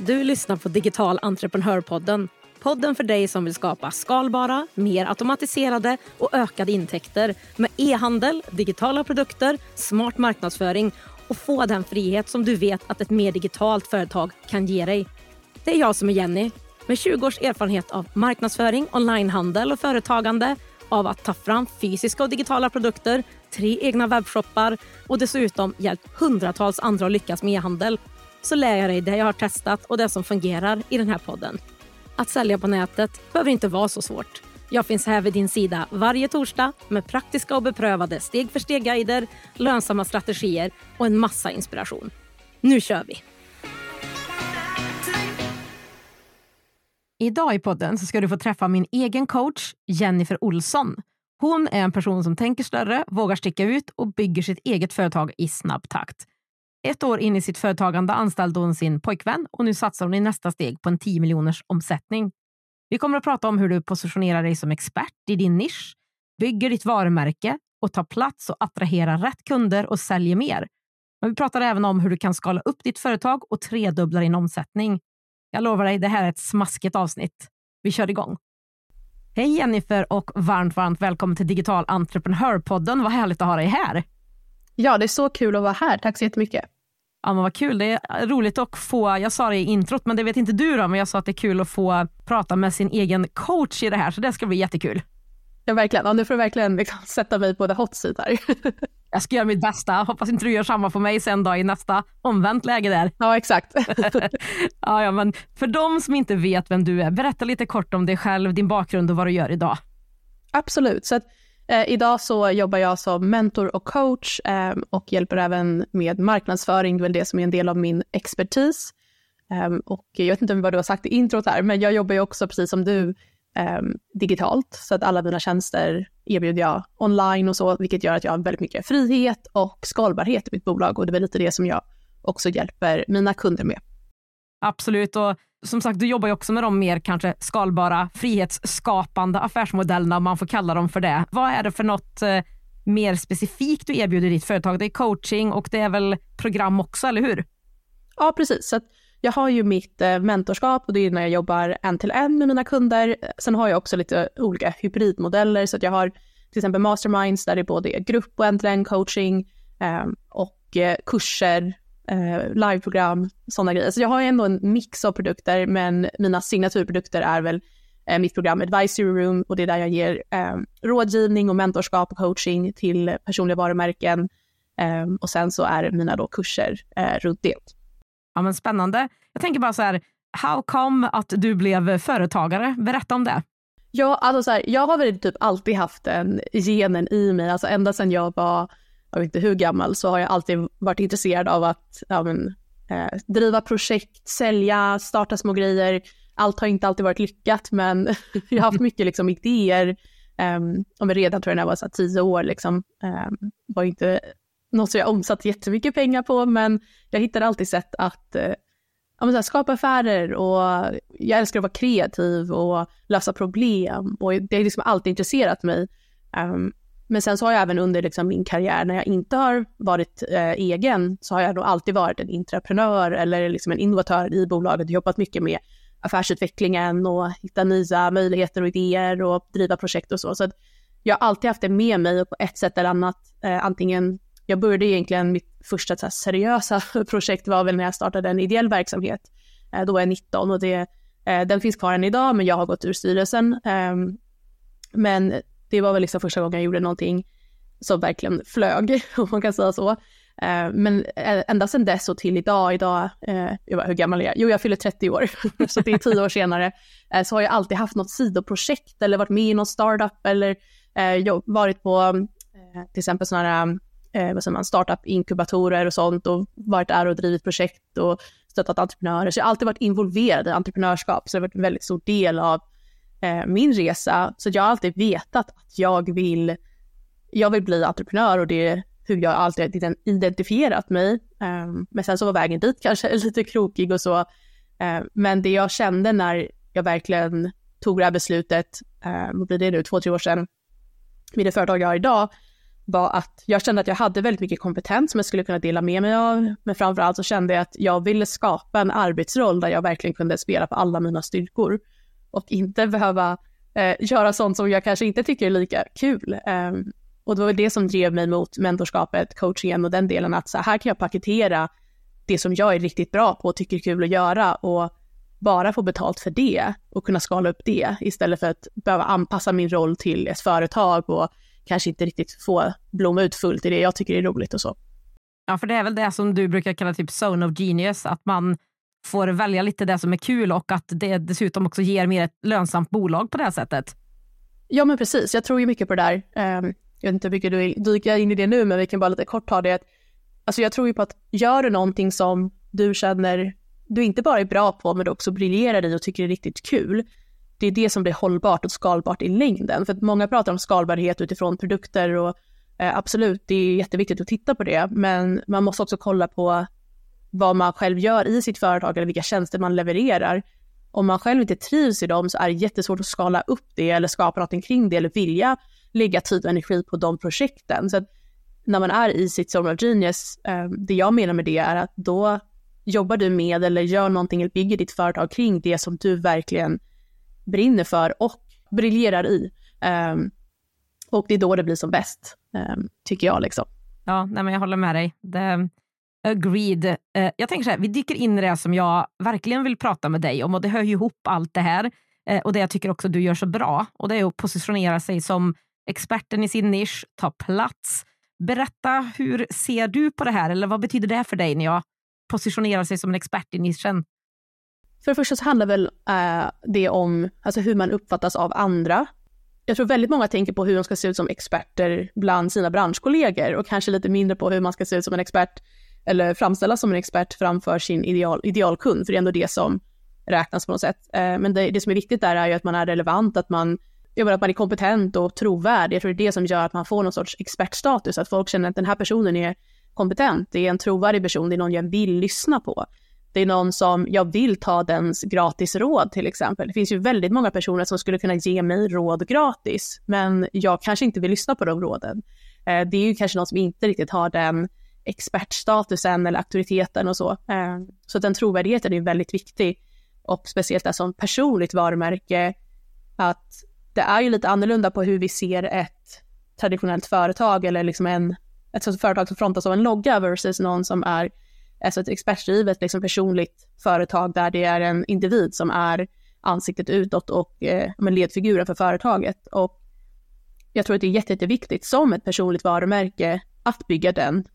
Du lyssnar på Digital Entreprenörpodden. Podden för dig som vill skapa skalbara, mer automatiserade och ökade intäkter med e-handel, digitala produkter, smart marknadsföring och få den frihet som du vet att ett mer digitalt företag kan ge dig. Det är jag som är Jenny, med 20 års erfarenhet av marknadsföring, onlinehandel och företagande, av att ta fram fysiska och digitala produkter, 3 egna webbshoppar och dessutom hjälpt hundratals andra att lyckas med e-handel. Så lär jag dig det jag har testat och det som fungerar i den här podden. Att sälja på nätet behöver inte vara så svårt. Jag finns här vid din sida varje torsdag med praktiska och beprövade steg-för-steg-guider, lönsamma strategier och en massa inspiration. Nu kör vi! Idag i podden så ska du få träffa min egen coach Jennifer Olsson. Hon är en person som tänker större, vågar sticka ut och bygger sitt eget företag i snabb takt. 1 år in i sitt företagande anställde hon sin pojkvän och nu satsar hon i nästa steg på en 10 miljoners omsättning. Vi kommer att prata om hur du positionerar dig som expert i din nisch, bygger ditt varumärke och tar plats och attraherar rätt kunder och säljer mer. Men vi pratar även om hur du kan skala upp ditt företag och tredubbla din omsättning. Jag lovar dig, det här är ett smaskigt avsnitt. Vi kör igång. Hej Jennifer och varmt välkommen till Digital Entreprenörpodden. Vad härligt att ha dig här. Ja, det är så kul att vara här. Tack så jättemycket. Ja, men vad kul. Det är roligt att få, jag sa det i introt, men det vet inte du då, men jag sa att det är kul att få prata med sin egen coach i det här, så det ska bli jättekul. Ja, verkligen. Ja, nu får du verkligen liksom sätta mig på det hot seat här. Jag ska göra mitt bästa. Hoppas inte du gör samma på mig sen då i nästa omvänt läge där. Ja, exakt. Ja, men för de som inte vet vem du är, berätta lite kort om dig själv, din bakgrund och vad du gör idag. Absolut. Så att, idag så jobbar jag som mentor och coach och hjälper även med marknadsföring. Det är väl det som är en del av min expertis. Och jag vet inte vad du har sagt i introt här, men jag jobbar ju också precis som du digitalt. Så att alla mina tjänster erbjuder jag online och så, vilket gör att jag har väldigt mycket frihet och skalbarhet i mitt bolag. Och det är väl lite det som jag också hjälper mina kunder med. Absolut, och som sagt, du jobbar ju också med de mer kanske skalbara, frihetsskapande affärsmodellerna, om man får kalla dem för det. Vad är det för något mer specifikt du erbjuder ditt företag? Det är coaching och det är väl program också, eller hur? Ja, precis. Så att jag har ju mitt mentorskap och det är när jag jobbar 1-till-1 med mina kunder. Sen har jag också lite olika hybridmodeller, så att jag har till exempel masterminds där det är både grupp och 1-till-1 coaching och kurser, liveprogram, sådana grejer. Så jag har ändå en mix av produkter, men mina signaturprodukter är väl mitt program Advisory Room, och det är där jag ger rådgivning och mentorskap och coaching till personliga varumärken, och sen så är mina då kurser runt det. Ja, men spännande. Jag tänker bara så här, how come att du blev företagare? Berätta om det. Ja, alltså så här, jag har väl typ alltid haft den genen i mig. Alltså ända sedan jag var, jag vet inte hur gammal, så har jag alltid varit intresserad av att driva projekt, sälja, starta små grejer. Allt har inte alltid varit lyckat, men jag har haft mycket liksom idéer. Om jag redan tror jag när jag var så 10 år liksom, var inte något som jag omsatt jättemycket pengar på, men jag hittade alltid sätt att skapa affärer, och jag älskar att vara kreativ och lösa problem, och det har liksom alltid intresserat mig. Men sen så har jag även under liksom min karriär, när jag inte har varit egen, så har jag nog alltid varit en entreprenör eller liksom en innovatör i bolaget, jobbat mycket med affärsutvecklingen och hitta nya möjligheter och idéer och driva projekt och så. Så att jag har alltid haft det med mig, och på ett sätt eller annat, antingen, jag började egentligen, mitt första så här seriösa projekt var väl när jag startade en ideell verksamhet. Då var jag 19, och den finns kvar än idag, men jag har gått ur styrelsen. Men det var väl liksom första gången jag gjorde någonting som verkligen flög, om man kan säga så. Men ända sedan dess och till idag, hur gammal är jag? Jo, jag fyller 30 år, så det är 10 år senare. Så har jag alltid haft något sidoprojekt, eller varit med i någon startup, eller varit på till exempel sådana här startup-inkubatorer och sånt, och varit där och drivit projekt och stöttat entreprenörer. Så jag har alltid varit involverad i entreprenörskap, så det har varit en väldigt stor del av min resa. Så jag har alltid vetat att jag vill bli entreprenör, och det är hur jag alltid identifierat mig. Men sen så var vägen dit kanske lite krokig och så. Men det jag kände när jag verkligen tog det här beslutet, vad blir det nu, 2-3 år sedan, vid det företag jag har idag, var att jag kände att jag hade väldigt mycket kompetens som jag skulle kunna dela med mig av. Men framförallt så kände jag att jag ville skapa en arbetsroll där jag verkligen kunde spela på alla mina styrkor. Och inte behöva göra sånt som jag kanske inte tycker är lika kul. Och det var det som drev mig mot mentorskapet, coachingen och den delen. Att så här kan jag paketera det som jag är riktigt bra på och tycker är kul att göra. Och bara få betalt för det och kunna skala upp det. Istället för att behöva anpassa min roll till ett företag och kanske inte riktigt få blomma ut fullt i det jag tycker är roligt och så. Ja, för det är väl det som du brukar kalla typ zone of genius, att man får välja lite det som är kul och att det dessutom också ger mer ett lönsamt bolag på det här sättet. Ja, men precis. Jag tror ju mycket på det där. Jag vet inte hur mycket du dyker in i det nu, men vi kan bara lite kort ta det. Alltså jag tror ju på att gör du någonting som du känner du inte bara är bra på, men du också briljerar i och tycker är riktigt kul. Det är det som blir hållbart och skalbart i längden. För att många pratar om skalbarhet utifrån produkter och absolut, det är jätteviktigt att titta på det. Men man måste också kolla på vad man själv gör i sitt företag eller vilka tjänster man levererar. Om man själv inte trivs i dem så är det jättesvårt att skala upp det eller skapa någonting kring det eller vilja lägga tid och energi på de projekten. Så att när man är i sitt zone of genius, det jag menar med det är att då jobbar du med eller gör någonting eller bygger ditt företag kring det som du verkligen brinner för och briljerar i. Och det är då det blir som bäst, tycker jag liksom. Ja, nej, men jag håller med dig. Agreed. Jag tänker så här, vi dyker in i det som jag verkligen vill prata med dig om och det hör ju ihop allt det här. Och det jag tycker också du gör så bra, och det är att positionera sig som experten i sin nisch, ta plats. Berätta, hur ser du på det här? Eller vad betyder det för dig när jag positionerar sig som en expert i nischen? För det första så handlar väl det om alltså hur man uppfattas av andra. Jag tror väldigt många tänker på hur de ska se ut som experter bland sina branschkollegor och kanske lite mindre på hur man ska se ut som en expert eller framställas som en expert framför sin idealkund, för det är ändå det som räknas på något sätt. Men det som är viktigt där är ju att man är relevant, att man är kompetent och trovärdig. Jag tror det är det som gör att man får någon sorts expertstatus, att folk känner att den här personen är kompetent, det är en trovärdig person, det är någon jag vill lyssna på. Det är någon som jag vill ta dens gratis råd till exempel. Det finns ju väldigt många personer som skulle kunna ge mig råd gratis, men jag kanske inte vill lyssna på de råden. Det är ju kanske någon som inte riktigt har den expertstatusen eller auktoriteten och så. Så den trovärdigheten är väldigt viktig, och speciellt där som personligt varumärke, att det är ju lite annorlunda på hur vi ser ett traditionellt företag eller liksom ett företag som frontas av en logga versus någon som är alltså ett expertdrivet liksom personligt företag där det är en individ som är ansiktet utåt och ledfiguren för företaget. Och jag tror att det är jätteviktigt som ett personligt varumärke att bygga den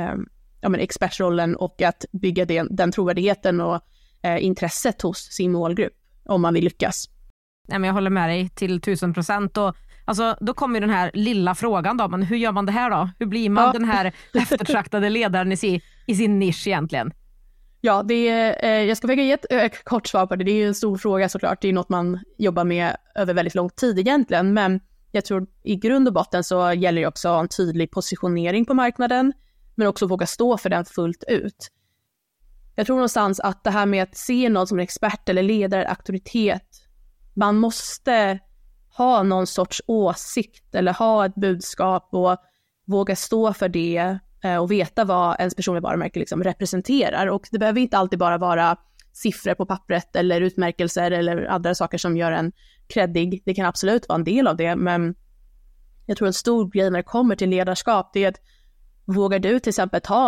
expertrollen och att bygga den trovärdigheten och intresset hos sin målgrupp om man vill lyckas. Nej, men jag håller med dig till 1000%. Och alltså, då kommer den här lilla frågan då, men hur gör man det här då? Hur blir man den här eftertraktade ledaren i sin nisch egentligen? Ja, jag ska försöka ge ett kort svar på det. Det är ju en stor fråga såklart. Det är något man jobbar med över väldigt lång tid egentligen. Men jag tror i grund och botten så gäller det också en tydlig positionering på marknaden, men också våga stå för den fullt ut. Jag tror någonstans att det här med att se någon som en expert eller ledare, auktoritet, man måste ha någon sorts åsikt eller ha ett budskap och våga stå för det och veta vad ens personliga varumärke liksom representerar. Och det behöver inte alltid bara vara siffror på pappret eller utmärkelser eller andra saker som gör en kreddig. Det kan absolut vara en del av det, men jag tror en stor grej när det kommer till ledarskap, det är att vågar du till exempel ta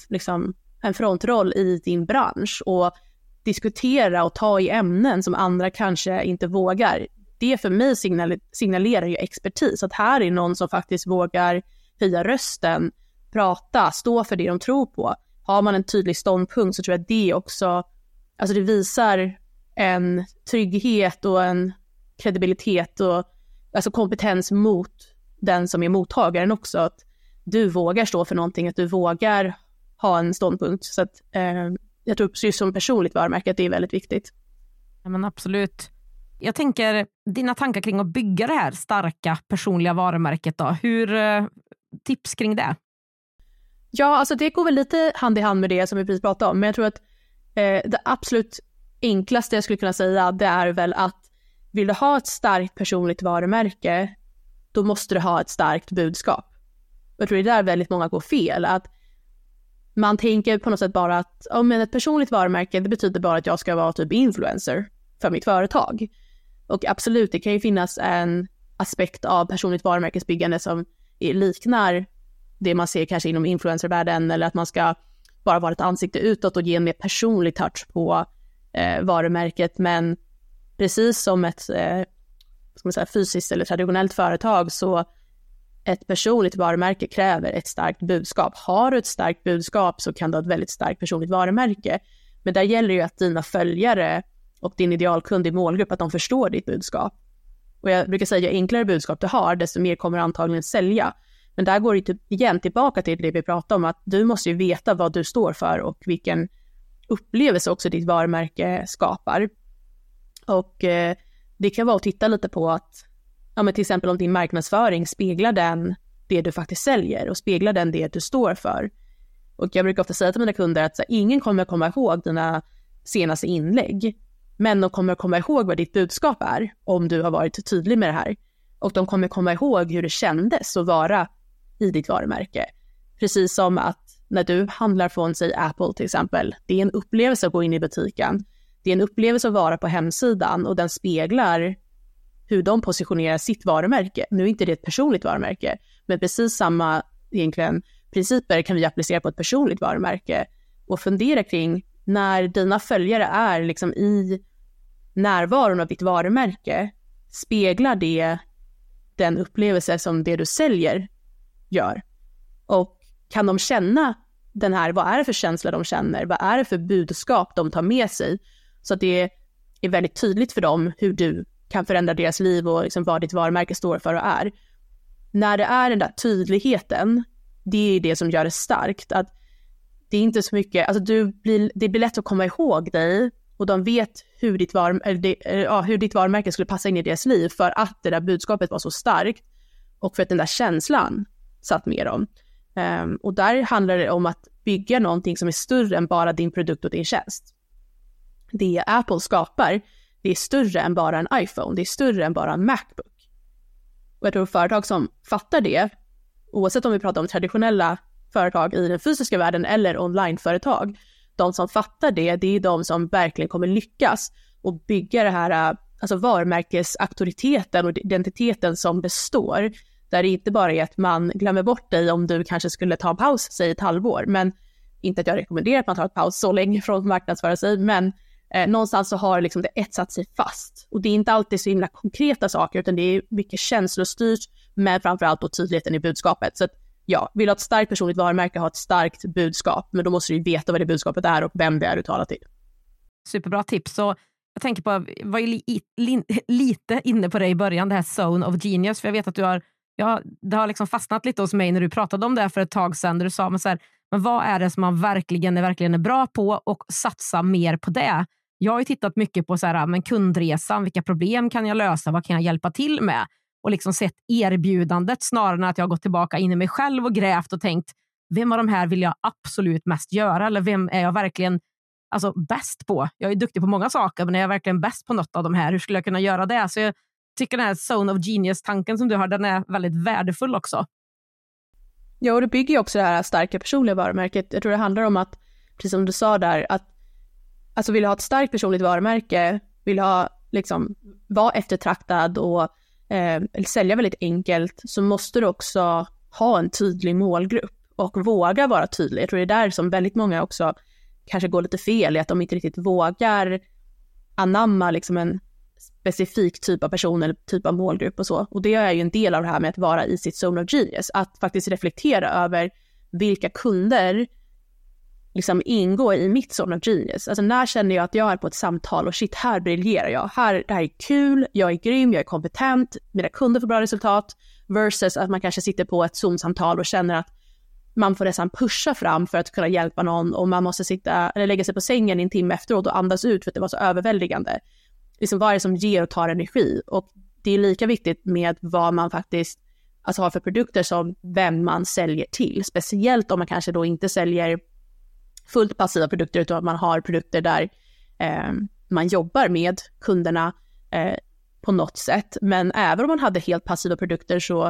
en frontroll i din bransch och diskutera och ta i ämnen som andra kanske inte vågar. Det för mig signalerar ju expertis. Att här är någon som faktiskt vågar höja rösten, prata, stå för det de tror på. Har man en tydlig ståndpunkt så tror jag att det också, alltså det visar en trygghet och en kredibilitet och alltså kompetens mot den som är mottagaren också. Att du vågar stå för någonting, att du vågar ha en ståndpunkt. Så att jag tror just som personligt varumärke att det är väldigt viktigt. Ja, men absolut. Jag tänker, dina tankar kring att bygga det här starka personliga varumärket då. Tips kring det? Ja, alltså det går väl lite hand i hand med det som vi precis pratade om. Men jag tror att det absolut enklaste jag skulle kunna säga, det är väl att vill du ha ett starkt personligt varumärke, då måste du ha ett starkt budskap. Jag tror det är där väldigt många går fel, att man tänker på något sätt bara att men ett personligt varumärke, det betyder bara att jag ska vara typ influencer för mitt företag. Och absolut, det kan ju finnas en aspekt av personligt varumärkesbyggande som liknar det man ser kanske inom influencervärlden, eller att man ska bara vara ett ansikte utåt och ge en mer personlig touch på varumärket. Men precis som ett ska man säga, fysiskt eller traditionellt företag, så ett personligt varumärke kräver ett starkt budskap. Har du ett starkt budskap så kan du ha ett väldigt starkt personligt varumärke. Men där gäller ju att dina följare och din idealkund i målgrupp, att de förstår ditt budskap. Och jag brukar säga, ju enklare budskap du har, desto mer kommer du antagligen sälja. Men där går det typ igen tillbaka till det vi pratade om, att du måste ju veta vad du står för och vilken upplevelse också ditt varumärke skapar. Och det kan vara att titta lite på att men till exempel om din marknadsföring speglar den det du faktiskt säljer och speglar den det du står för. Och jag brukar ofta säga till mina kunder att ingen kommer komma ihåg dina senaste inlägg, men de kommer komma ihåg vad ditt budskap är om du har varit tydlig med det här. Och de kommer komma ihåg hur det kändes att vara i ditt varumärke. Precis som att när du handlar från, säg Apple till exempel, det är en upplevelse att gå in i butiken. Det är en upplevelse att vara på hemsidan, och den speglar hur de positionerar sitt varumärke. Nu är inte det ett personligt varumärke, men precis samma egentligen principer kan vi applicera på ett personligt varumärke och fundera kring när dina följare är liksom i närvaron av ditt varumärke, speglar det den upplevelse som det du säljer gör? Och kan de känna den här, vad är det för känsla de känner? Vad är det för budskap de tar med sig? Så att det är väldigt tydligt för dem hur du kan förändra deras liv och liksom vad ditt varumärke står för och är. När det är den där tydligheten, det är det som gör det starkt. Att det är inte så mycket, alltså det blir lätt att komma ihåg dig, och de vet hur ditt varumärke skulle passa in i deras liv, för att det där budskapet var så starkt och för att den där känslan satt med dem. Och där handlar det om att bygga någonting som är större än bara din produkt och din tjänst. Det Apple skapar, det är större än bara en iPhone, det är större än bara en Macbook. Och jag tror företag som fattar det, oavsett om vi pratar om traditionella företag i den fysiska världen eller onlineföretag, de som fattar det är de som verkligen kommer lyckas och bygga det här, alltså varumärkesauktoriteten och identiteten som består, där det inte bara är att man glömmer bort dig om du kanske skulle ta en paus, säg ett halvår, men inte att jag rekommenderar att man tar en paus så länge från att marknadsföra sig, men någonstans så har liksom det etsat sig fast. Och det är inte alltid så himla konkreta saker, utan det är mycket känslostyrt, men framförallt då tydligheten i budskapet. Så att vill ha ett starkt personligt varumärke, ha ett starkt budskap, men då måste du veta vad det budskapet är och vem det är du talar till. Superbra tips. Och jag tänker på, jag var ju lite inne på det i början, det här Zone of Genius, för jag vet att det har liksom fastnat lite hos mig när du pratade om det för ett tag sedan, där du sa men vad är det som man verkligen är bra på, och satsa mer på det. Jag har ju tittat mycket på men kundresan, vilka problem kan jag lösa, vad kan jag hjälpa till med, och liksom sett erbjudandet snarare än att jag har gått tillbaka in i mig själv och grävt och tänkt, vem av de här vill jag absolut mest göra, eller vem är jag verkligen bäst på. Jag är duktig på många saker, men är jag verkligen bäst på något av de här, hur skulle jag kunna göra det? Så jag tycker den här Zone of Genius-tanken som du har, den är väldigt värdefull också. Ja, och det bygger ju också det här starka personliga varumärket. Jag tror det handlar om att, precis som du sa där, att vill ha ett starkt personligt varumärke, vill ha vara eftertraktad och sälja väldigt enkelt, så måste du också ha en tydlig målgrupp och våga vara tydlig. Jag tror det är där som väldigt många också kanske går lite fel, i att de inte riktigt vågar anamma en specifik typ av person eller typ av målgrupp och så. Och det är ju en del av det här med att vara i sitt zone of genius, att faktiskt reflektera över vilka kunder ingår i mitt zone of genius. Alltså när känner jag att jag är på ett samtal och shit, här briljerar jag, det här är kul, jag är grym, jag är kompetent, mina kunder får bra resultat, versus att man kanske sitter på ett Zoom-samtal och känner att man får nästan pusha fram för att kunna hjälpa någon, och man måste sitta eller lägga sig på sängen en timme efteråt och andas ut för att det var så överväldigande. Vad är det som ger och tar energi? Och det är lika viktigt med vad man faktiskt har för produkter som vem man säljer till. Speciellt om man kanske då inte säljer fullt passiva produkter, utan att man har produkter där man jobbar med kunderna på något sätt. Men även om man hade helt passiva produkter, så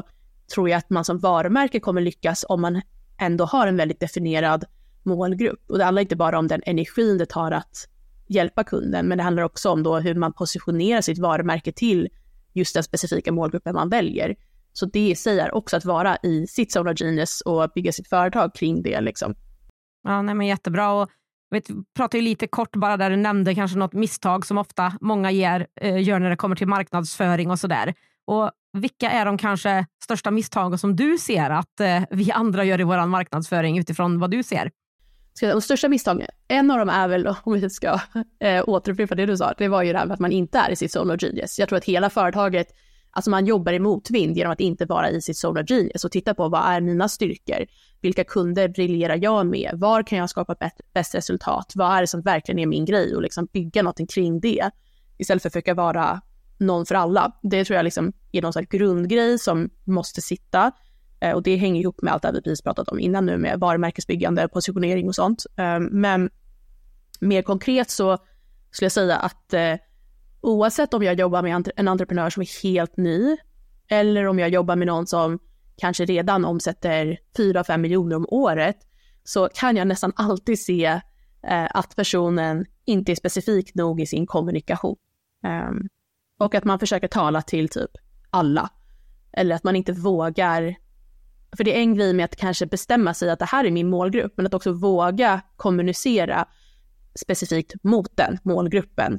tror jag att man som varumärke kommer lyckas om man ändå har en väldigt definierad målgrupp. Och det handlar inte bara om den energin det tar att hjälpa kunden, men det handlar också om då hur man positionerar sitt varumärke till just den specifika målgruppen man väljer. Så det säger också att vara i sitt zone of genius och bygga sitt företag kring det liksom. Ja, nej, men jättebra. Och vi pratar ju lite kort bara där du nämnde kanske något misstag som ofta många gör när det kommer till marknadsföring och sådär. Och vilka är de kanske största misstagen som du ser att vi andra gör i vår marknadsföring utifrån vad du ser? De största misstagen, en av dem är väl, om vi ska återupprepa det du sa, det var ju det här med att man inte är i sitt zone of genius. Jag tror att hela företaget, alltså man jobbar i motvind genom att inte vara i sitt zone of genius och titta på vad är mina styrkor, vilka kunder briljerar jag med, var kan jag skapa bäst resultat, vad är det som verkligen är min grej och liksom bygga någonting kring det istället för att försöka vara någon för alla. Det tror jag liksom är någon slags grundgrej som måste sitta. Och det hänger ihop med allt det vi precis pratat om innan nu med varumärkesbyggande, positionering och sånt. Men mer konkret så skulle jag säga att oavsett om jag jobbar med en entreprenör som är helt ny eller om jag jobbar med någon som kanske redan omsätter 4-5 miljoner om året, så kan jag nästan alltid se att personen inte är specifik nog i sin kommunikation. Och att man försöker tala till typ alla. Eller att man inte vågar. För det är en grej med att kanske bestämma sig att det här är min målgrupp, men att också våga kommunicera specifikt mot den målgruppen.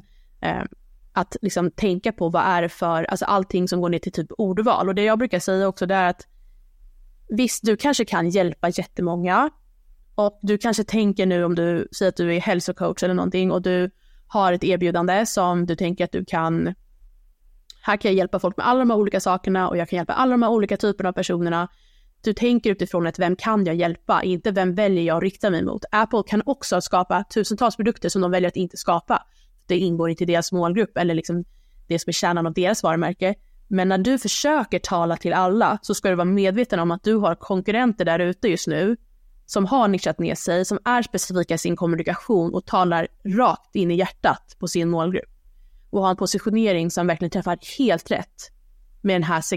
Att liksom tänka på vad är det för, alltså allting som går ner till typ ordval. Och det jag brukar säga också det är att visst, du kanske kan hjälpa jättemånga. Och du kanske tänker nu om du säger att du är hälsocoach eller någonting och du har ett erbjudande som du tänker att du kan, här kan jag hjälpa folk med alla de här olika sakerna och jag kan hjälpa alla de här olika typerna av personerna. Du tänker utifrån att vem kan jag hjälpa, inte vem väljer jag att rikta mig mot. Apple kan också skapa tusentals produkter som de väljer att inte skapa. Det ingår inte i deras målgrupp eller liksom det som är kärnan av deras varumärke. Men när du försöker tala till alla så ska du vara medveten om att du har konkurrenter där ute just nu som har nischat ner sig, som är specifika i sin kommunikation och talar rakt in i hjärtat på sin målgrupp. Och har en positionering som verkligen träffar helt rätt med den här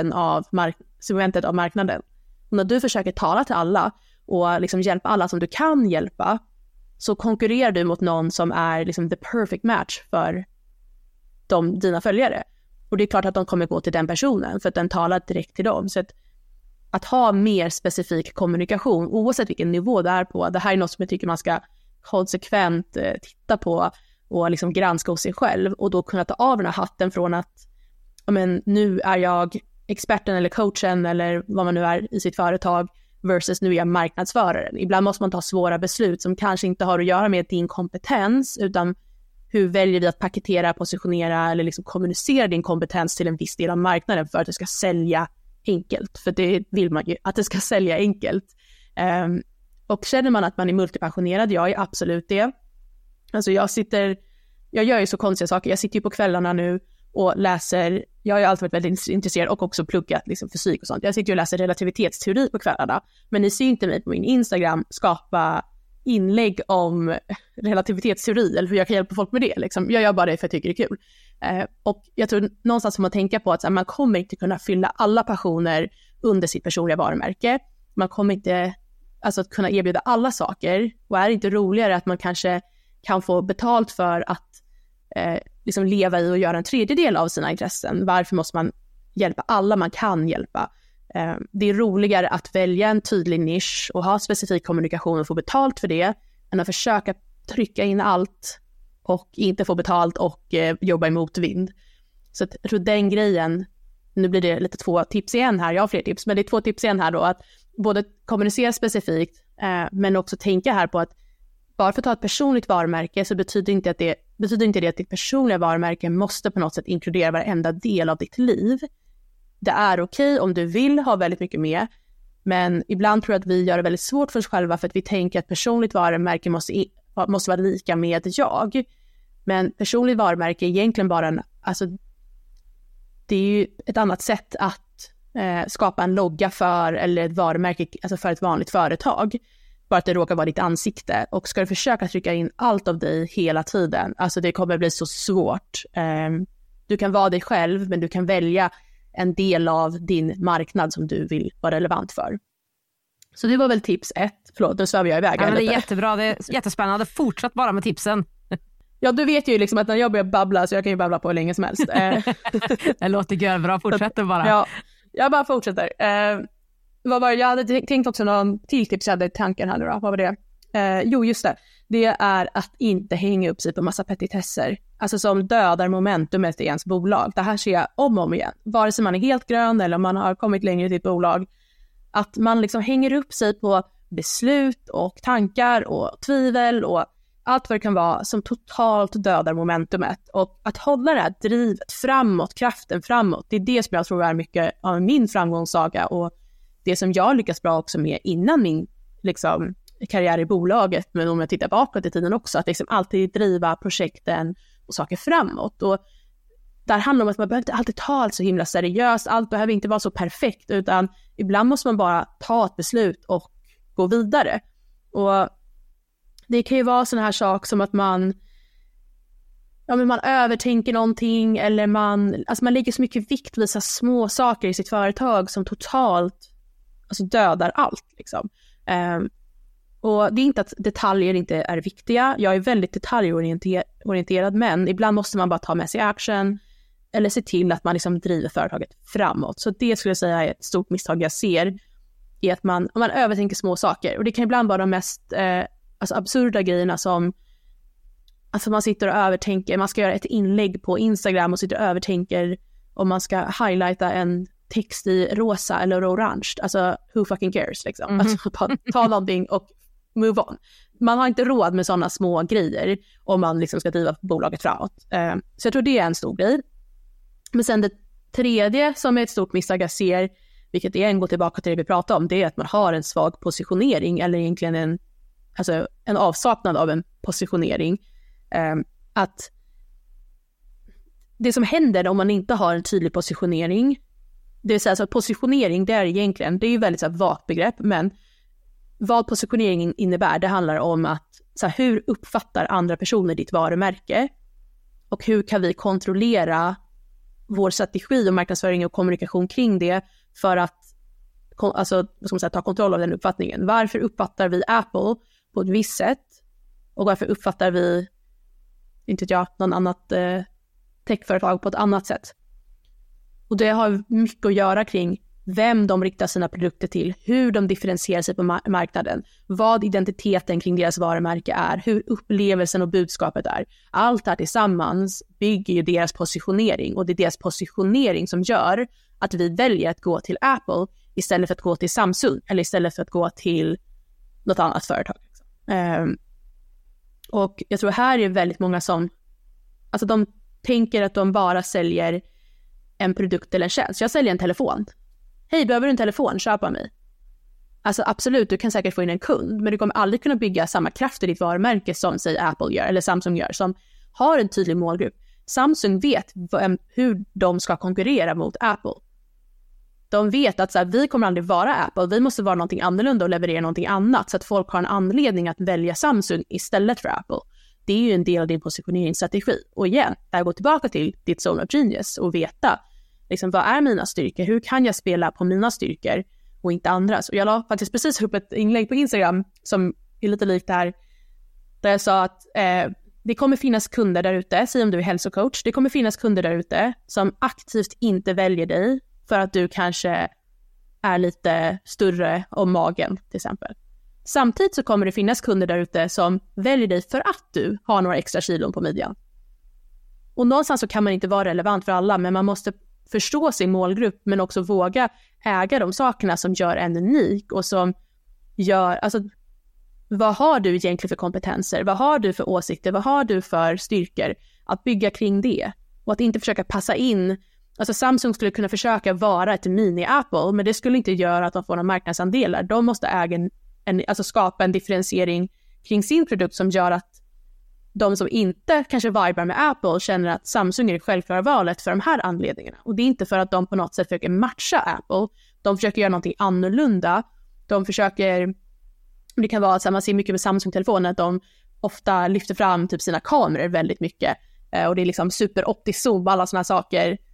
segmentet av marknaden. Och när du försöker tala till alla och liksom hjälpa alla som du kan hjälpa, så konkurrerar du mot någon som är liksom the perfect match för dina följare. Och det är klart att de kommer gå till den personen för att den talar direkt till dem. Så att ha mer specifik kommunikation, oavsett vilken nivå det är på, det här är något som jag tycker man ska konsekvent titta på och liksom granska hos sig själv. Och då kunna ta av den här hatten från att nu är jag experten eller coachen eller vad man nu är i sitt företag versus nu är jag marknadsföraren. Ibland måste man ta svåra beslut som kanske inte har att göra med din kompetens, utan hur väljer vi att paketera, positionera eller liksom kommunicera din kompetens till en viss del av marknaden för att det ska sälja enkelt. För det vill man ju, att det ska sälja enkelt. Och känner man att man är multipassionerad, jag är absolut det. Alltså jag gör ju så konstiga saker. Jag sitter ju på kvällarna nu och läser, jag har ju alltid varit väldigt intresserad och också pluggat liksom fysik och sånt. Jag sitter ju och läser relativitetsteori på kvällarna. Men ni ser inte mig på min Instagram skapa inlägg om relativitetsteori eller hur jag kan hjälpa folk med det. Liksom. Jag gör bara det för att jag tycker det är kul. Och jag tror någonstans får man tänka på att man kommer inte kunna fylla alla passioner under sitt personliga varumärke. Man kommer inte att kunna erbjuda alla saker. Och är det inte roligare att man kanske kan få betalt för att liksom leva i och göra en tredjedel av sina intressen? Varför måste man hjälpa alla man kan hjälpa? Det är roligare att välja en tydlig nisch och ha specifik kommunikation och få betalt för det än att försöka trycka in allt och inte få betalt och jobba emot vind. Så jag tror den grejen, nu blir det lite 2 tips igen här, jag har fler tips, men det är 2 tips igen här då, att både kommunicera specifikt men också tänka här på att bara för att ta ett personligt varumärke så betyder inte det att ditt personliga varumärke måste på något sätt inkludera varenda del av ditt liv. Det är okej om du vill ha väldigt mycket med, men ibland tror jag att vi gör det väldigt svårt för oss själva för att vi tänker att personligt varumärke måste vara lika med jag. Men personligt varumärke är egentligen bara det är ju ett annat sätt att skapa en logga för, eller ett varumärke alltså för ett vanligt företag. Bara att det råkar vara ditt ansikte. Och ska du försöka trycka in allt av dig hela tiden, alltså det kommer bli så svårt. Du kan vara dig själv, men du kan välja del av din marknad som du vill vara relevant för. Så det var väl tips 1. Förlåt, nu svävar jag iväg. Ja, men det är jättebra, det är jättespännande. Fortsätt bara med tipsen. Ja, du vet ju liksom att när jag börjar babbla så jag kan ju babbla på hur länge som helst. Det låter görbra, fortsätt bara. Ja, jag bara fortsätter. Jag hade tänkt också någon till tips jag hade i tanken här nu då. Vad var det? Jo, just det. Det är att inte hänga upp sig på massa petitesser. Alltså som dödar momentumet i ens bolag. Det här ser jag om och om igen. Vare sig man är helt grön eller om man har kommit längre till ett bolag. Att man liksom hänger upp sig på beslut och tankar och tvivel och allt vad det kan vara som totalt dödar momentumet. Och att hålla det här drivet framåt, kraften framåt, det är det som jag tror är mycket av min framgångssaga och det som jag lyckas bra också med innan min liksom, karriär i bolaget, men om jag tittar bakåt i tiden också, att liksom alltid driva projekten och saker framåt. Och där handlar det om att man behöver inte alltid ta allt så himla seriöst, allt behöver inte vara så perfekt, utan ibland måste man bara ta ett beslut och gå vidare. Och det kan ju vara sån här sak som att man övertänker någonting eller man lägger så mycket vikt vid så små saker i sitt företag som totalt dödar allt. Liksom. Och det är inte att detaljer inte är viktiga. Jag är väldigt detaljorienterad, men ibland måste man bara ta med sig action eller se till att man liksom driver företaget framåt. Så det skulle jag säga är ett stort misstag jag ser i att man övertänker små saker. Och det kan ibland vara de mest absurda grejerna som man sitter och övertänker. Man ska göra ett inlägg på Instagram och sitter och övertänker om man ska highlighta en text i rosa eller orange. Alltså, who fucking cares liksom. Ta någonting och move on. Man har inte råd med sådana små grejer om man liksom ska driva bolaget framåt. Så jag tror det är en stor grej. Men sen det tredje som är ett stort misstag jag ser, vilket igen går tillbaka till det vi pratade om, det är att man har en svag positionering eller egentligen en avsaknad av en positionering. Att det som händer om man inte har en tydlig positionering, det vill säga att positionering det är ju väldigt vagt begrepp, men vad positioneringen innebär, det handlar om att hur uppfattar andra personer ditt varumärke och hur kan vi kontrollera vår strategi och marknadsföring och kommunikation kring det för att ta kontroll av den uppfattningen. Varför uppfattar vi Apple på ett visst sätt och varför uppfattar vi någon annat techföretag på ett annat sätt? Och det har mycket att göra kring vem de riktar sina produkter till, hur de differentierar sig på marknaden, vad identiteten kring deras varumärke är, hur upplevelsen och budskapet är. Allt det här tillsammans bygger ju deras positionering och det är deras positionering som gör att vi väljer att gå till Apple istället för att gå till Samsung eller istället för att gå till något annat företag. Och jag tror här är väldigt många som de tänker att de bara säljer en produkt eller en tjänst. Jag säljer en telefon. Hej, behöver du en telefon? Köp av mig. Absolut, du kan säkert få in en kund, men du kommer aldrig kunna bygga samma kraft i ditt varumärke som säg Apple gör eller Samsung gör, som har en tydlig målgrupp. Samsung vet hur de ska konkurrera mot Apple. De vet att vi kommer aldrig vara Apple, vi måste vara någonting annorlunda och leverera någonting annat så att folk har en anledning att välja Samsung istället för Apple. Det är ju en del av din positioneringsstrategi. Och igen, där går tillbaka till ditt zone of genius och veta vad är mina styrkor? Hur kan jag spela på mina styrkor och inte andras? Och jag la faktiskt precis upp ett inlägg på Instagram som är lite likt det här, där jag sa att det kommer finnas kunder där ute, säg om du är hälsocoach, det kommer finnas kunder där ute som aktivt inte väljer dig för att du kanske är lite större om magen till exempel. Samtidigt så kommer det finnas kunder där ute som väljer dig för att du har några extra kilon på midjan. Och någonstans så kan man inte vara relevant för alla, men man måste förstå sin målgrupp men också våga äga de sakerna som gör en unik och som gör, vad har du egentligen för kompetenser? Vad har du för åsikter? Vad har du för styrkor? Att bygga kring det och att inte försöka passa in. Samsung skulle kunna försöka vara ett mini-Apple, men det skulle inte göra att de får några marknadsandelar. De måste äga skapa en differentiering kring sin produkt som gör att de som inte kanske vibar med Apple känner att Samsung är det självklara valet för de här anledningarna. Och det är inte för att de på något sätt försöker matcha Apple. De försöker göra någonting annorlunda. De försöker, det kan vara att man ser mycket med Samsung-telefoner att de ofta lyfter fram typ sina kameror väldigt mycket. Och det är super optisk zoom, alla såna saker.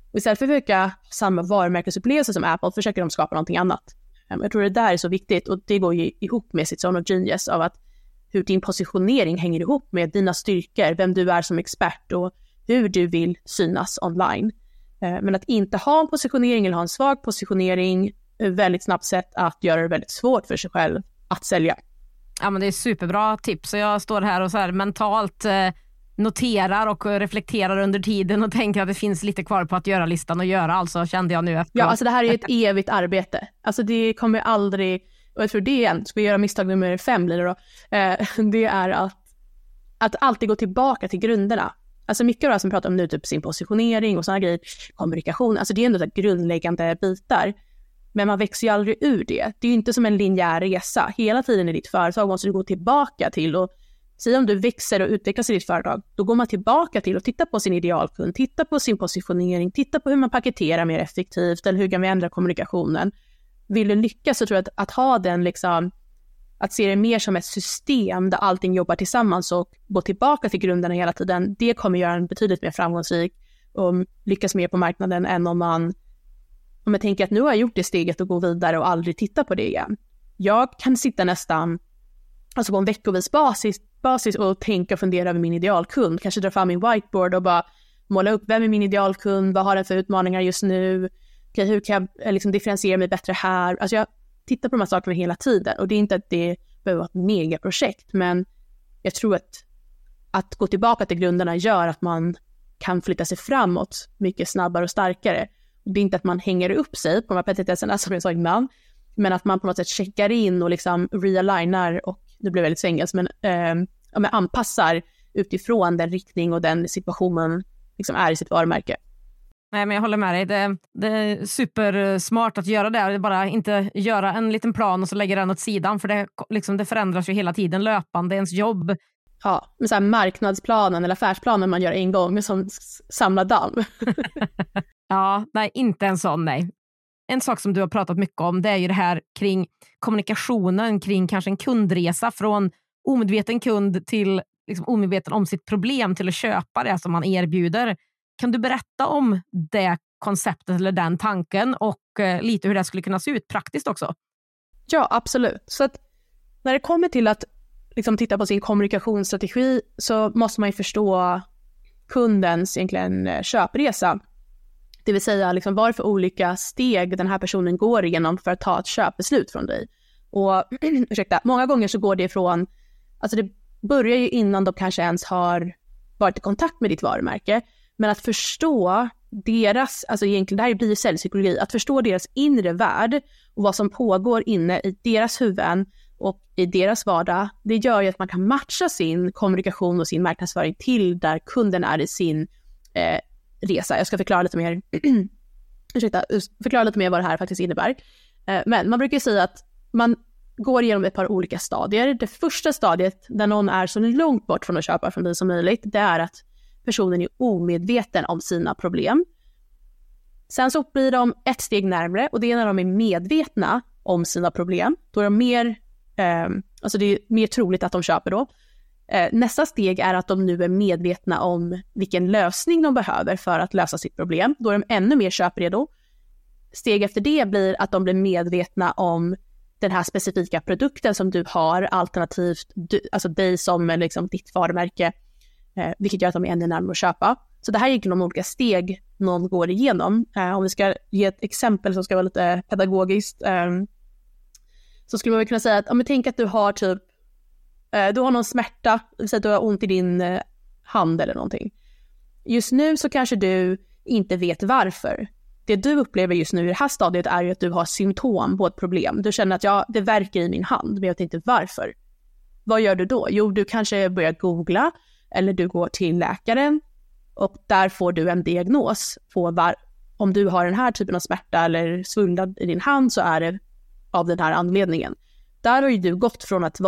Och istället för att försöka samma varumärkesupplevelse som Apple försöker de skapa någonting annat. Jag tror det där är så viktigt, och det går ju ihop med sitt Zone of Genius av att hur din positionering hänger ihop med dina styrkor, vem du är som expert och hur du vill synas online. Men att inte ha en positionering eller ha en svag positionering är ett väldigt snabbt sätt att göra det väldigt svårt för sig själv att sälja. Ja, men det är superbra tips. Så jag står här och så här mentalt noterar och reflekterar under tiden och tänker att det finns lite kvar på att göra listan och göra, alltså kände jag nu efteråt. Ja, alltså det här är ett evigt arbete. Alltså det kommer aldrig, och jag tror det igen, ska vi göra misstag nummer 5 blir det då, det är att alltid gå tillbaka till grunderna. Alltså mycket av det som vi pratar om nu, typ sin positionering och sådana grejer, kommunikation, alltså det är ändå så grundläggande bitar. Men man växer ju aldrig ur det. Det är ju inte som en linjär resa. Hela tiden i ditt företag måste du gå tillbaka till, och säg om du växer och utvecklas i ditt företag, då går man tillbaka till och titta på sin idealkund, titta på sin positionering, titta på hur man paketerar mer effektivt eller hur kan vi ändra kommunikationen. Vill du lyckas så tror jag att ha den liksom, att se det mer som ett system där allting jobbar tillsammans och gå tillbaka till grunderna hela tiden, det kommer göra en betydligt mer framgångsrik och lyckas mer på marknaden än om jag tänker att nu har jag gjort det steget och gå vidare och aldrig titta på det igen. Jag kan sitta nästan alltså på en veckovis basis och tänka och fundera över min idealkund. Kanske dra fram min whiteboard och bara måla upp vem är min idealkund, vad har den för utmaningar just nu, hur kan jag liksom differentiera mig bättre här. Alltså jag tittar på de här sakerna hela tiden, och det är inte att det behöver vara ett megaprojekt, men jag tror att gå tillbaka till grunderna gör att man kan flytta sig framåt mycket snabbare och starkare. Det är inte att man hänger upp sig på de här petitesserna som jag sa innan, men att man på något sätt checkar in och liksom realignar, och det blir väldigt svängens, men anpassar utifrån den riktning och den situationen liksom är i sitt varumärke. Nej, men jag håller med dig. Det är supersmart att göra det. Det är bara inte göra en liten plan och så lägga den åt sidan, för det förändras ju hela tiden löpande, ens jobb. Ja, men så här marknadsplanen eller affärsplanen man gör en gång som samlar damm. Ja, nej, inte en sån, nej. En sak som du har pratat mycket om, det är ju det här kring kommunikationen, kring kanske en kundresa från omedveten kund till liksom omedveten om sitt problem till att köpa det som man erbjuder. Kan du berätta om det konceptet eller den tanken och lite hur det skulle kunna se ut praktiskt också? Ja, absolut. Så att när det kommer till att liksom titta på sin kommunikationsstrategi så måste man ju förstå kundens egentligen köpresa. Det vill säga liksom vad är för olika steg den här personen går igenom för att ta ett köpbeslut från dig. Och många gånger så går det ifrån, alltså det börjar ju innan de kanske ens har varit i kontakt med ditt varumärke, men att förstå deras, alltså egentligen det här blir säljpsykologi, att förstå deras inre värld och vad som pågår inne i deras huvuden och i deras vardag, det gör ju att man kan matcha sin kommunikation och sin marknadsföring till där kunden är i sin resa. Jag ska förklara lite mer vad det här faktiskt innebär. Men man brukar säga att man går igenom ett par olika stadier. Det första stadiet, där någon är så långt bort från att köpa från dig som möjligt, det är att personen är omedveten om sina problem. Sen så blir de ett steg närmare, och det är när de är medvetna om sina problem. Då är de mer, alltså det är mer troligt att de köper då. Nästa steg är att de nu är medvetna om vilken lösning de behöver för att lösa sitt problem. Då är de ännu mer köpredo. Steg efter det blir att de blir medvetna om den här specifika produkten som du har, alternativt alltså dig som liksom ditt varumärke, vilket gör att de är ännu närmare att köpa. Så det här är egentligen de olika steg någon går igenom. Om vi ska ge ett exempel som ska vara lite pedagogiskt, så skulle man kunna säga att tänk att du har typ du har någon smärta, så att du har ont i din hand eller någonting. Just nu så kanske du inte vet varför. Det du upplever just nu i det här stadiet är ju att du har symptom på ett problem. Du känner att det verkar i min hand, men jag vet inte varför. Vad gör du då? Jo, du kanske börjar googla, eller du går till läkaren och där får du en diagnos på om du har den här typen av smärta eller svullnad i din hand, så är det av den här anledningen. Där har ju du gått från att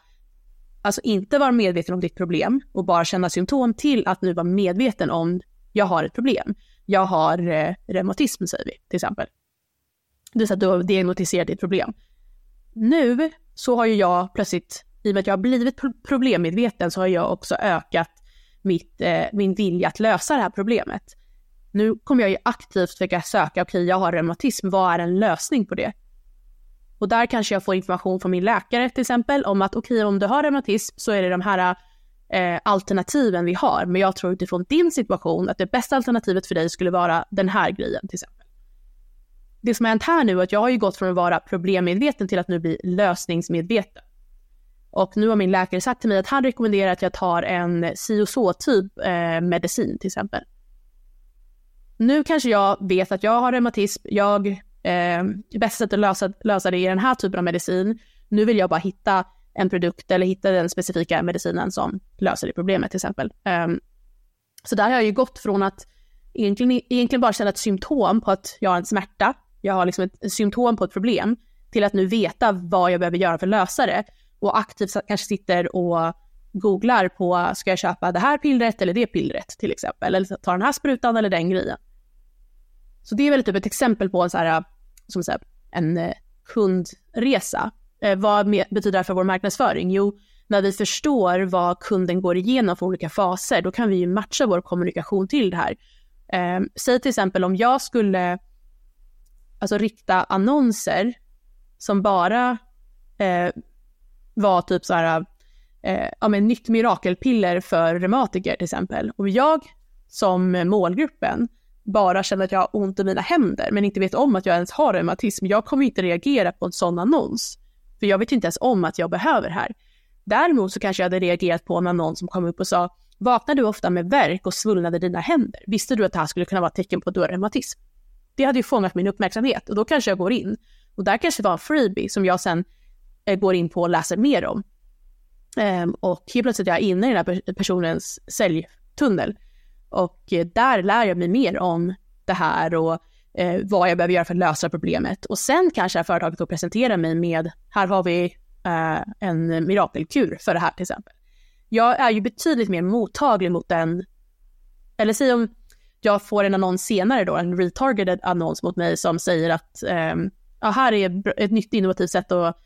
inte vara medveten om ditt problem och bara känna symptom till att nu vara medveten om jag har ett problem. Jag har reumatism, säger vi till exempel. Det är så att du har diagnostiserat ditt problem. Nu så har ju jag plötsligt, i och med att jag har blivit problemmedveten, så har jag också ökat min vilja att lösa det här problemet. Nu kommer jag ju aktivt försöka söka, okej, jag har reumatism, vad är en lösning på det? Och där kanske jag får information från min läkare till exempel om att okej, om du har reumatism så är det de här alternativen vi har. Men jag tror utifrån din situation att det bästa alternativet för dig skulle vara den här grejen till exempel. Det som har hänt här nu är att jag har ju gått från att vara problemmedveten till att nu bli lösningsmedveten. Och nu har min läkare sagt till mig att han rekommenderar att jag tar en si och så typ medicin till exempel. Nu kanske jag vet att jag har reumatism, bästa sättet att lösa det är den här typen av medicin. Nu vill jag bara hitta en produkt eller hitta den specifika medicinen som löser det problemet till exempel. Så där har jag ju gått från att egentligen bara känna ett symptom på att jag har en smärta. Jag har liksom ett symptom på ett problem till att nu veta vad jag behöver göra för att lösa det. Och aktivt kanske sitter och googlar på, ska jag köpa det här pillret eller det pillret till exempel. Eller ta den här sprutan eller den grejen. Så det är väl typ ett exempel på en kundresa. Vad betyder det för vår marknadsföring? Jo, när vi förstår vad kunden går igenom för olika faser, då kan vi ju matcha vår kommunikation till det här. Säg till exempel om jag skulle rikta annonser som bara var typ nytt mirakelpiller för reumatiker till exempel. Och jag som målgruppen bara känner att jag har ont i mina händer men inte vet om att jag ens har reumatism. Jag kommer inte reagera på en sån annons. För jag vet inte ens om att jag behöver det här. Däremot så kanske jag hade reagerat på en annons som kom upp och sa: vaknar du ofta med värk och svullnade dina händer? Visste du att det här skulle kunna vara ett tecken på att du har reumatism? Det hade ju fångat min uppmärksamhet och då kanske jag går in. Och där kanske det var en freebie som jag sen går in på och läser mer om. Och helt plötsligt är jag inne i den här personens säljtunnel. Och där lär jag mig mer om det här och vad jag behöver göra för att lösa problemet. Och sen kanske företaget då presenterar mig med, här har vi en mirakelkur för det här till exempel. Jag är ju betydligt mer mottaglig mot den, eller säg om jag får en annons senare då, en retargeted annons mot mig som säger att här är ett nytt innovativt sätt att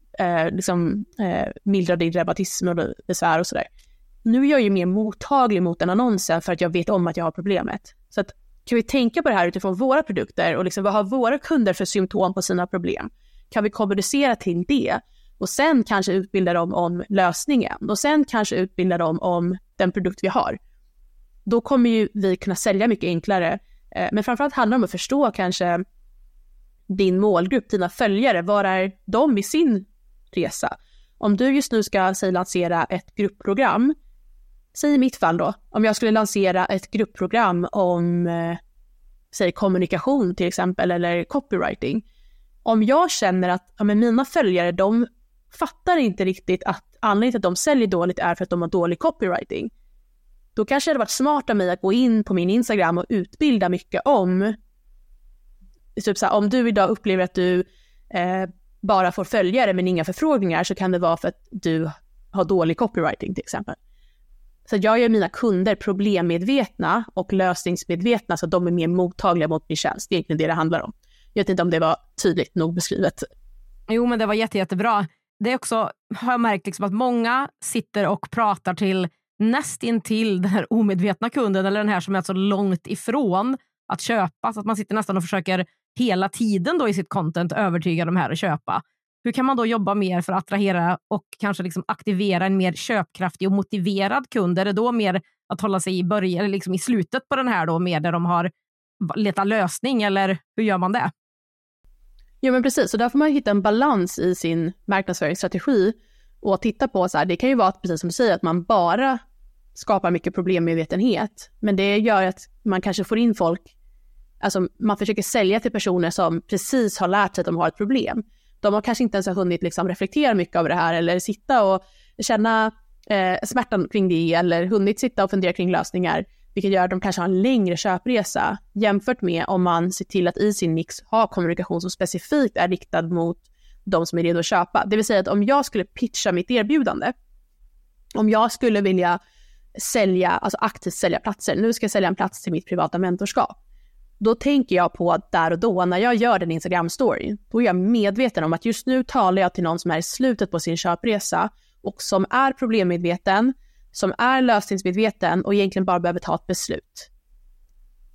mildra din reumatism och besvär och sådär. Nu är jag ju mer mottaglig mot den annonsen för att jag vet om att jag har problemet. Så att, kan vi tänka på det här utifrån våra produkter och liksom, vad har våra kunder för symptom på sina problem? Kan vi kommunicera till det? Och sen kanske utbilda dem om lösningen. Och sen kanske utbilda dem om den produkt vi har. Då kommer ju vi kunna sälja mycket enklare. Men framförallt handlar det om att förstå kanske din målgrupp, dina följare. Var är de i sin resa? Om du just nu ska lansera ett gruppprogram. Säg i mitt fall då, om jag skulle lansera ett gruppprogram om kommunikation till exempel eller copywriting. Om jag känner att mina följare, de fattar inte riktigt att anledningen till att de säljer dåligt är för att de har dålig copywriting. Då kanske det hade varit smart av mig att gå in på min Instagram och utbilda mycket om om du idag upplever att du bara får följare men inga förfrågningar, så kan det vara för att du har dålig copywriting till exempel. Så jag gör mina kunder problemmedvetna och lösningsmedvetna så att de är mer mottagliga mot min tjänst. Det är egentligen det handlar om. Jag vet inte om det var tydligt nog beskrivet. Jo, men det var jättebra. Det är också, har jag märkt att många sitter och pratar till nästintill den här omedvetna kunden eller den här som är så långt ifrån att köpa, så att man sitter nästan och försöker hela tiden då i sitt content övertyga de här att köpa. Hur kan man då jobba mer för att attrahera och kanske aktivera en mer köpkraftig och motiverad kund? Är det då mer att hålla sig i början eller i slutet på den här då, mer där de har letat lösning, eller hur gör man det? Ja, men precis, så där får man hitta en balans i sin marknadsföringsstrategi och titta på det kan ju vara att, precis som du säger, att man bara skapar mycket problemmedvetenhet, men det gör att man kanske får in folk, man försöker sälja till personer som precis har lärt sig att de har ett problem. De har kanske inte ens hunnit reflektera mycket över det här eller sitta och känna smärtan kring det eller hunnit sitta och fundera kring lösningar, vilket gör att de kanske har en längre köpresa jämfört med om man ser till att i sin mix ha kommunikation som specifikt är riktad mot de som är redo att köpa. Det vill säga att om jag skulle pitcha mitt erbjudande, om jag skulle vilja aktivt sälja platser, nu ska jag sälja en plats till mitt privata mentorskap. Då tänker jag på att där och då, när jag gör den Instagram-story, då är jag medveten om att just nu talar jag till någon som är i slutet på sin köpresa och som är problemmedveten, som är lösningsmedveten och egentligen bara behöver ta ett beslut.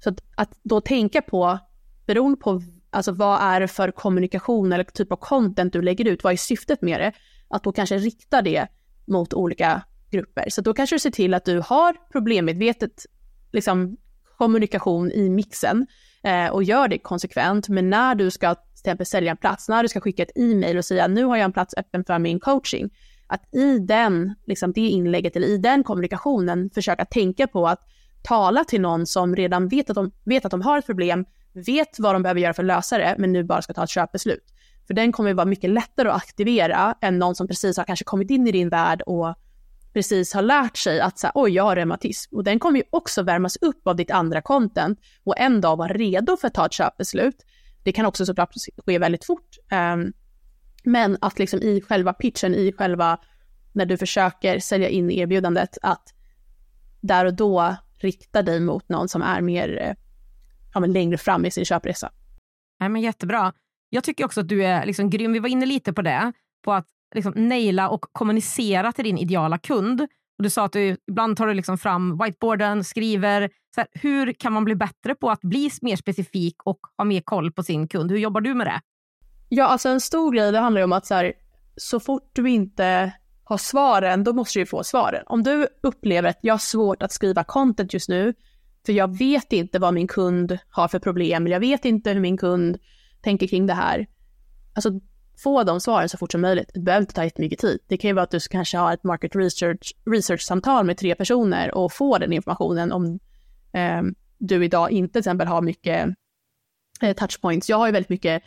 Så att då tänka på, beroende på alltså vad är det för kommunikation eller typ av content du lägger ut, vad är syftet med det, att då kanske rikta det mot olika grupper. Så då kanske du ser till att du har problemmedvetet liksom, kommunikation i mixen och gör det konsekvent. Men när du ska till exempel sälja en plats, när du ska skicka ett e-mail och säga nu har jag en plats öppen för min coaching, att i den, liksom det inlägget eller i den kommunikationen försöka tänka på att tala till någon som redan vet att de har ett problem, vet vad de behöver göra för att lösa det, men nu bara ska ta ett köpbeslut. För den kommer vara mycket lättare att aktivera än någon som precis har kanske kommit in i din värld och precis har lärt sig att så här, oj, jag har reumatism. Och den kommer ju också värmas upp av ditt andra content och en dag vara redo för att ta ett köpbeslut. Det kan också såklart ske väldigt fort. Men att liksom i själva pitchen, i själva när du försöker sälja in erbjudandet, att där och då rikta dig mot någon som är mer längre fram i sin köpresa. Nej, men jättebra. Jag tycker också att du är liksom grym. Vi var inne lite på det, på att liksom naila och kommunicera till din ideala kund. Och du sa att du ibland tar du liksom fram whiteboarden, skriver. Så här, hur kan man bli bättre på att bli mer specifik och ha mer koll på sin kund? Hur jobbar du med det? Ja, alltså en stor grej, det handlar ju om att så fort du inte har svaren, då måste du ju få svaren. Om du upplever att jag har svårt att skriva content just nu, för jag vet inte vad min kund har för problem, eller jag vet inte hur min kund tänker kring det här. Alltså få de svaren så fort som möjligt. Det behöver inte ta jättemycket tid. Det kan ju vara att du kanske har ett market research-samtal med 3 personer och få den informationen om du idag inte till exempel har mycket touchpoints. Jag har ju väldigt mycket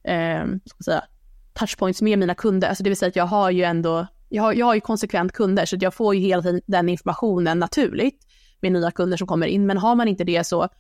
touchpoints med mina kunder. Alltså det vill säga att jag har ju ändå, jag har ju konsekvent kunder, så att jag får ju hela tiden den informationen naturligt med nya kunder som kommer in. Men har man inte det, så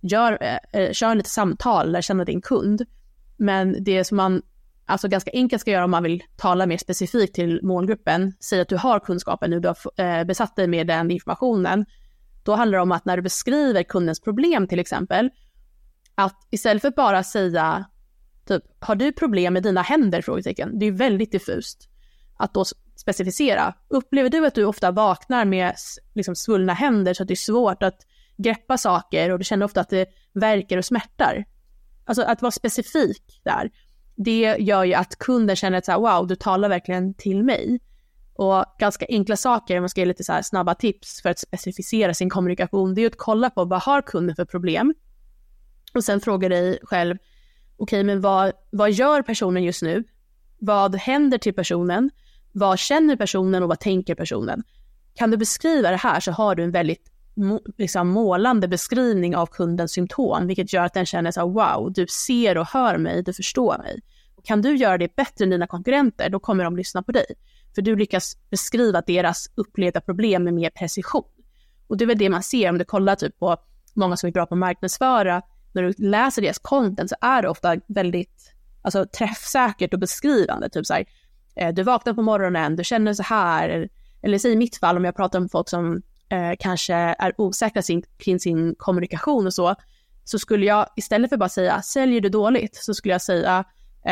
kör lite samtal, lär känna din kund. Men det som man alltså ganska enkelt ska göra om man vill tala mer specifikt till målgruppen, säg att du har kunskapen nu, du har besatt dig med den informationen. Då handlar det om att när du beskriver kundens problem till exempel, att istället för bara säga typ, har du problem med dina händer? Frågetecken. Det är väldigt diffust. Att då specificera. Upplever du att du ofta vaknar med liksom svullna händer så att det är svårt att greppa saker och du känner ofta att det värker och smärtar? Alltså att vara specifik där. Det gör ju att kunden känner att så här, wow, du talar verkligen till mig. Och ganska enkla saker, man ska ge lite så här snabba tips för att specificera sin kommunikation, det är att kolla på vad har kunden för problem. Och sen fråga dig själv, okej, men vad gör personen just nu? Vad händer till personen? Vad känner personen och vad tänker personen? Kan du beskriva det här, så har du en väldigt liksom målande beskrivning av kundens symptom, vilket gör att den känner så här, wow, du ser och hör mig, du förstår mig. Och kan du göra det bättre än dina konkurrenter, då kommer de lyssna på dig. För du lyckas beskriva deras upplevda problem med mer precision. Och det är väl det man ser om du kollar typ på många som är bra på att marknadsföra. När du läser deras content så är det ofta väldigt träffsäkert och beskrivande. Typ så här, du vaknar på morgonen, du känner så här. Eller i mitt fall, om jag pratar om folk som kanske är osäkra kring sin kommunikation och så skulle jag istället för bara säga, säljer du dåligt? Så skulle jag säga,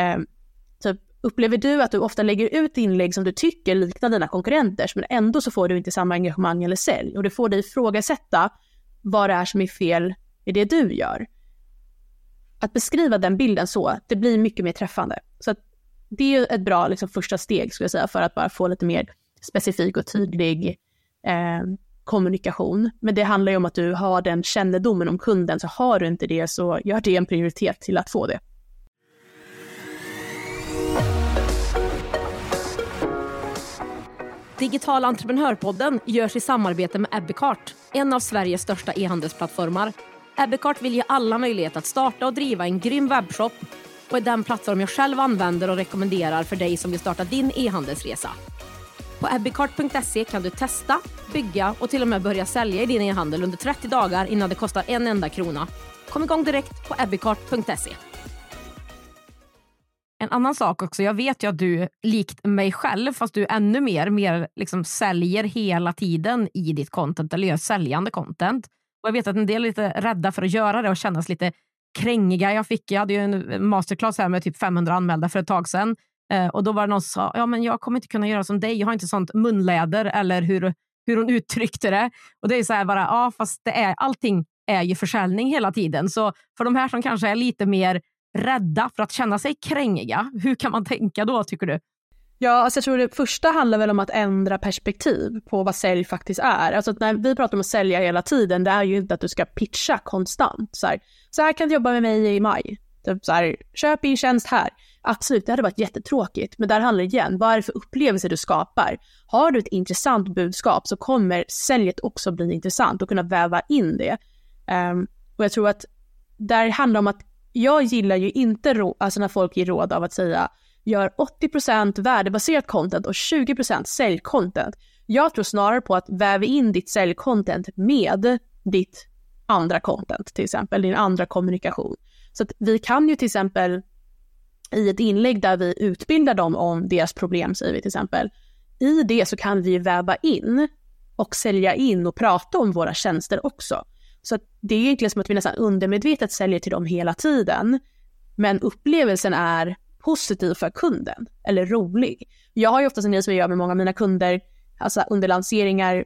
typ, upplever du att du ofta lägger ut inlägg som du tycker liknar dina konkurrenters, men ändå så får du inte samma engagemang eller sälj. Och det får dig ifrågasätta vad det är som är fel i det du gör. Att beskriva den bilden så, det blir mycket mer träffande. Så att det är ett bra liksom, första steg skulle jag säga, för att bara få lite mer specifik och tydlig kommunikation. Men det handlar ju om att du har den kännedomen om kunden, så har du inte det, så gör det en prioritet till att få det. Digital entreprenörpodden görs i samarbete med Ebbecart, en av Sveriges största e-handelsplattformar. Ebbecart vill ge alla möjlighet att starta och driva en grym webbshop och är den plattform jag själv använder och rekommenderar för dig som vill starta din e-handelsresa. På ebbecart.se kan du testa, bygga och till och med börja sälja i din e-handel under 30 dagar innan det kostar en enda krona. Kom igång direkt på ebbecart.se. En annan sak också, jag vet ju att du likt mig själv, fast du ännu mer liksom säljer hela tiden i ditt content, eller gör säljande content. Och jag vet att en del är lite rädda för att göra det och kännas lite krängiga. Jag hade ju en masterclass här med typ 500 anmälda för ett tag sedan. Och då var det någon som sa, ja men jag kommer inte kunna göra som dig, jag har inte sånt munläder, eller hur hon uttryckte det. Och det är så här bara, ja fast allting är ju försäljning hela tiden. Så för de här som kanske är lite mer rädda för att känna sig krängiga, hur kan man tänka då, tycker du? Ja, alltså jag tror det första handlar väl om att ändra perspektiv på vad sälj faktiskt är. Alltså när vi pratar om att sälja hela tiden, det är ju inte att du ska pitcha konstant. Så här kan du jobba med mig i maj. Typ så här, köp in tjänst här. Absolut, det hade varit jättetråkigt. Men där handlar det igen, vad är det för upplevelser du skapar? Har du ett intressant budskap så kommer säljet också bli intressant och kunna väva in det. Och jag tror att där handlar om att jag gillar ju inte alltså när folk ger råd av att säga gör 80% värdebaserat content och 20% säljcontent. Jag tror snarare på att väva in ditt säljcontent med ditt andra content, till exempel din andra kommunikation. Så att vi kan ju till exempel i ett inlägg där vi utbildar dem om deras problem, säger vi till exempel, i det så kan vi väva in och sälja in och prata om våra tjänster också. Så att det är egentligen som att vi nästan undermedvetet säljer till dem hela tiden, men upplevelsen är positiv för kunden eller rolig. Jag har ju oftast en grej som jag gör med många av mina kunder, alltså under lanseringar.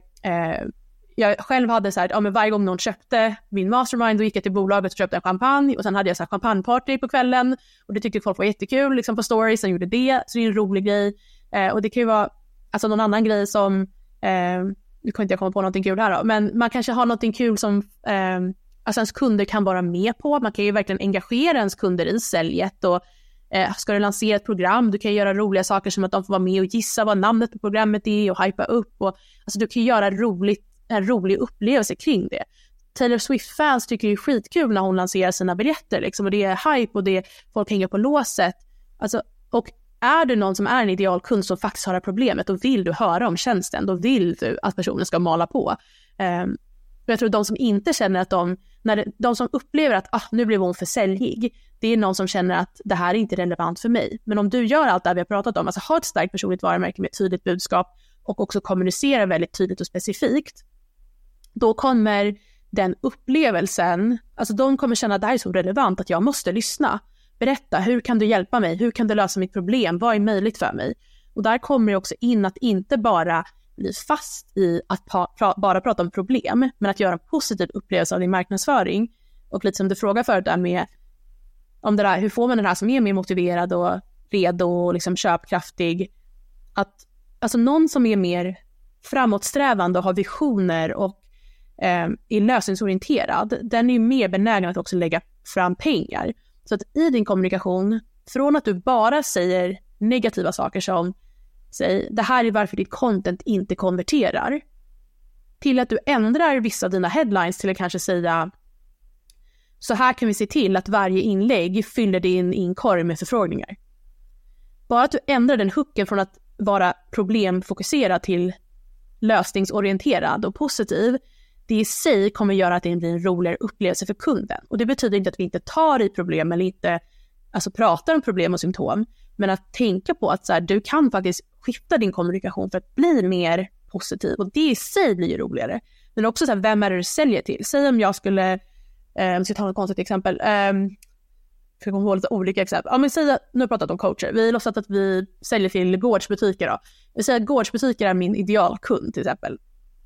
Jag själv hade så här, men varje gång någon köpte min mastermind, då gick jag till bolaget och köpte en champagne och sen hade jag så här champagneparty på kvällen och det tyckte folk var jättekul liksom på stories, sen gjorde det, så det är en rolig grej. Och det kan ju vara alltså någon annan grej som nu kan inte jag komma på någonting kul här då, men man kanske har någonting kul som alltså ens kunder kan vara med på. Man kan ju verkligen engagera ens kunder i säljet och ska du lansera ett program, du kan göra roliga saker som att de får vara med och gissa vad namnet på programmet är och hypa upp. Och, alltså du kan göra en rolig upplevelse kring det. Taylor Swift-fans tycker det är skitkul när hon lanserar sina biljetter. Liksom, och det är hype och det är, folk hänger på låset. Alltså, och är du någon som är en idealkund som faktiskt har det problemet, då vill du höra om tjänsten. Då vill du att personen ska mala på. Jag tror de som inte känner att de som upplever att nu blev hon för säljig, det är någon som känner att det här är inte relevant för mig. Men om du gör allt det vi har pratat om, alltså ha ett starkt personligt varumärke med ett tydligt budskap och också kommunicera väldigt tydligt och specifikt, då kommer den upplevelsen, alltså de kommer känna att det här är så relevant att jag måste lyssna. Berätta, hur kan du hjälpa mig? Hur kan du lösa mitt problem? Vad är möjligt för mig? Och där kommer det också in att inte bara bli fast i att bara prata om problem, men att göra en positiv upplevelse av din marknadsföring. Och lite som du frågar förut där med om det där, hur får man den här som är mer motiverad och redo och liksom köpkraftig, att alltså någon som är mer framåtsträvande och har visioner och är lösningsorienterad, den är ju mer benägen att också lägga fram pengar. Så att i din kommunikation, från att du bara säger negativa saker som säg, det här är varför ditt content inte konverterar, till att du ändrar vissa av dina headlines till att kanske säga så här kan vi se till att varje inlägg fyller din inkorg med förfrågningar. Bara att du ändrar den hooken från att vara problemfokuserad till lösningsorienterad och positiv, det i sig kommer göra att det blir en roligare upplevelse för kunden. Och det betyder inte att vi inte tar i problem eller inte alltså pratar om problem och symptom, men att tänka på att så här, du kan faktiskt skifta din kommunikation för att bli mer positiv, och det i sig blir ju roligare. Men också så här, vem är det du säljer till? Säg om jag skulle ska ta ett konstigt exempel, för jag kommer ihåg lite olika exempel. Ja, men säg att, nu har jag pratat om coacher, vi har låtsat att vi säljer till gårdsbutiker då. Vi säger att gårdsbutiker är min idealkund till exempel.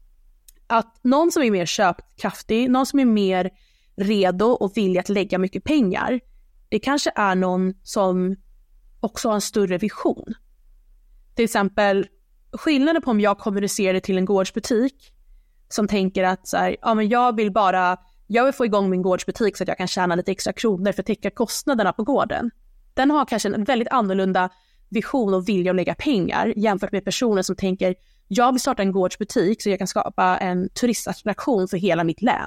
Att någon som är mer köpkraftig, någon som är mer redo och vill att lägga mycket pengar, det kanske är någon som också har en större vision. Till exempel, skillnaden på om jag kommunicerar till en gårdsbutik som tänker att så här, ja, men jag vill få igång min gårdsbutik så att jag kan tjäna lite extra kronor för att täcka kostnaderna på gården. Den har kanske en väldigt annorlunda vision och vilja att lägga pengar jämfört med personer som tänker, jag vill starta en gårdsbutik så jag kan skapa en turistattraktion för hela mitt län.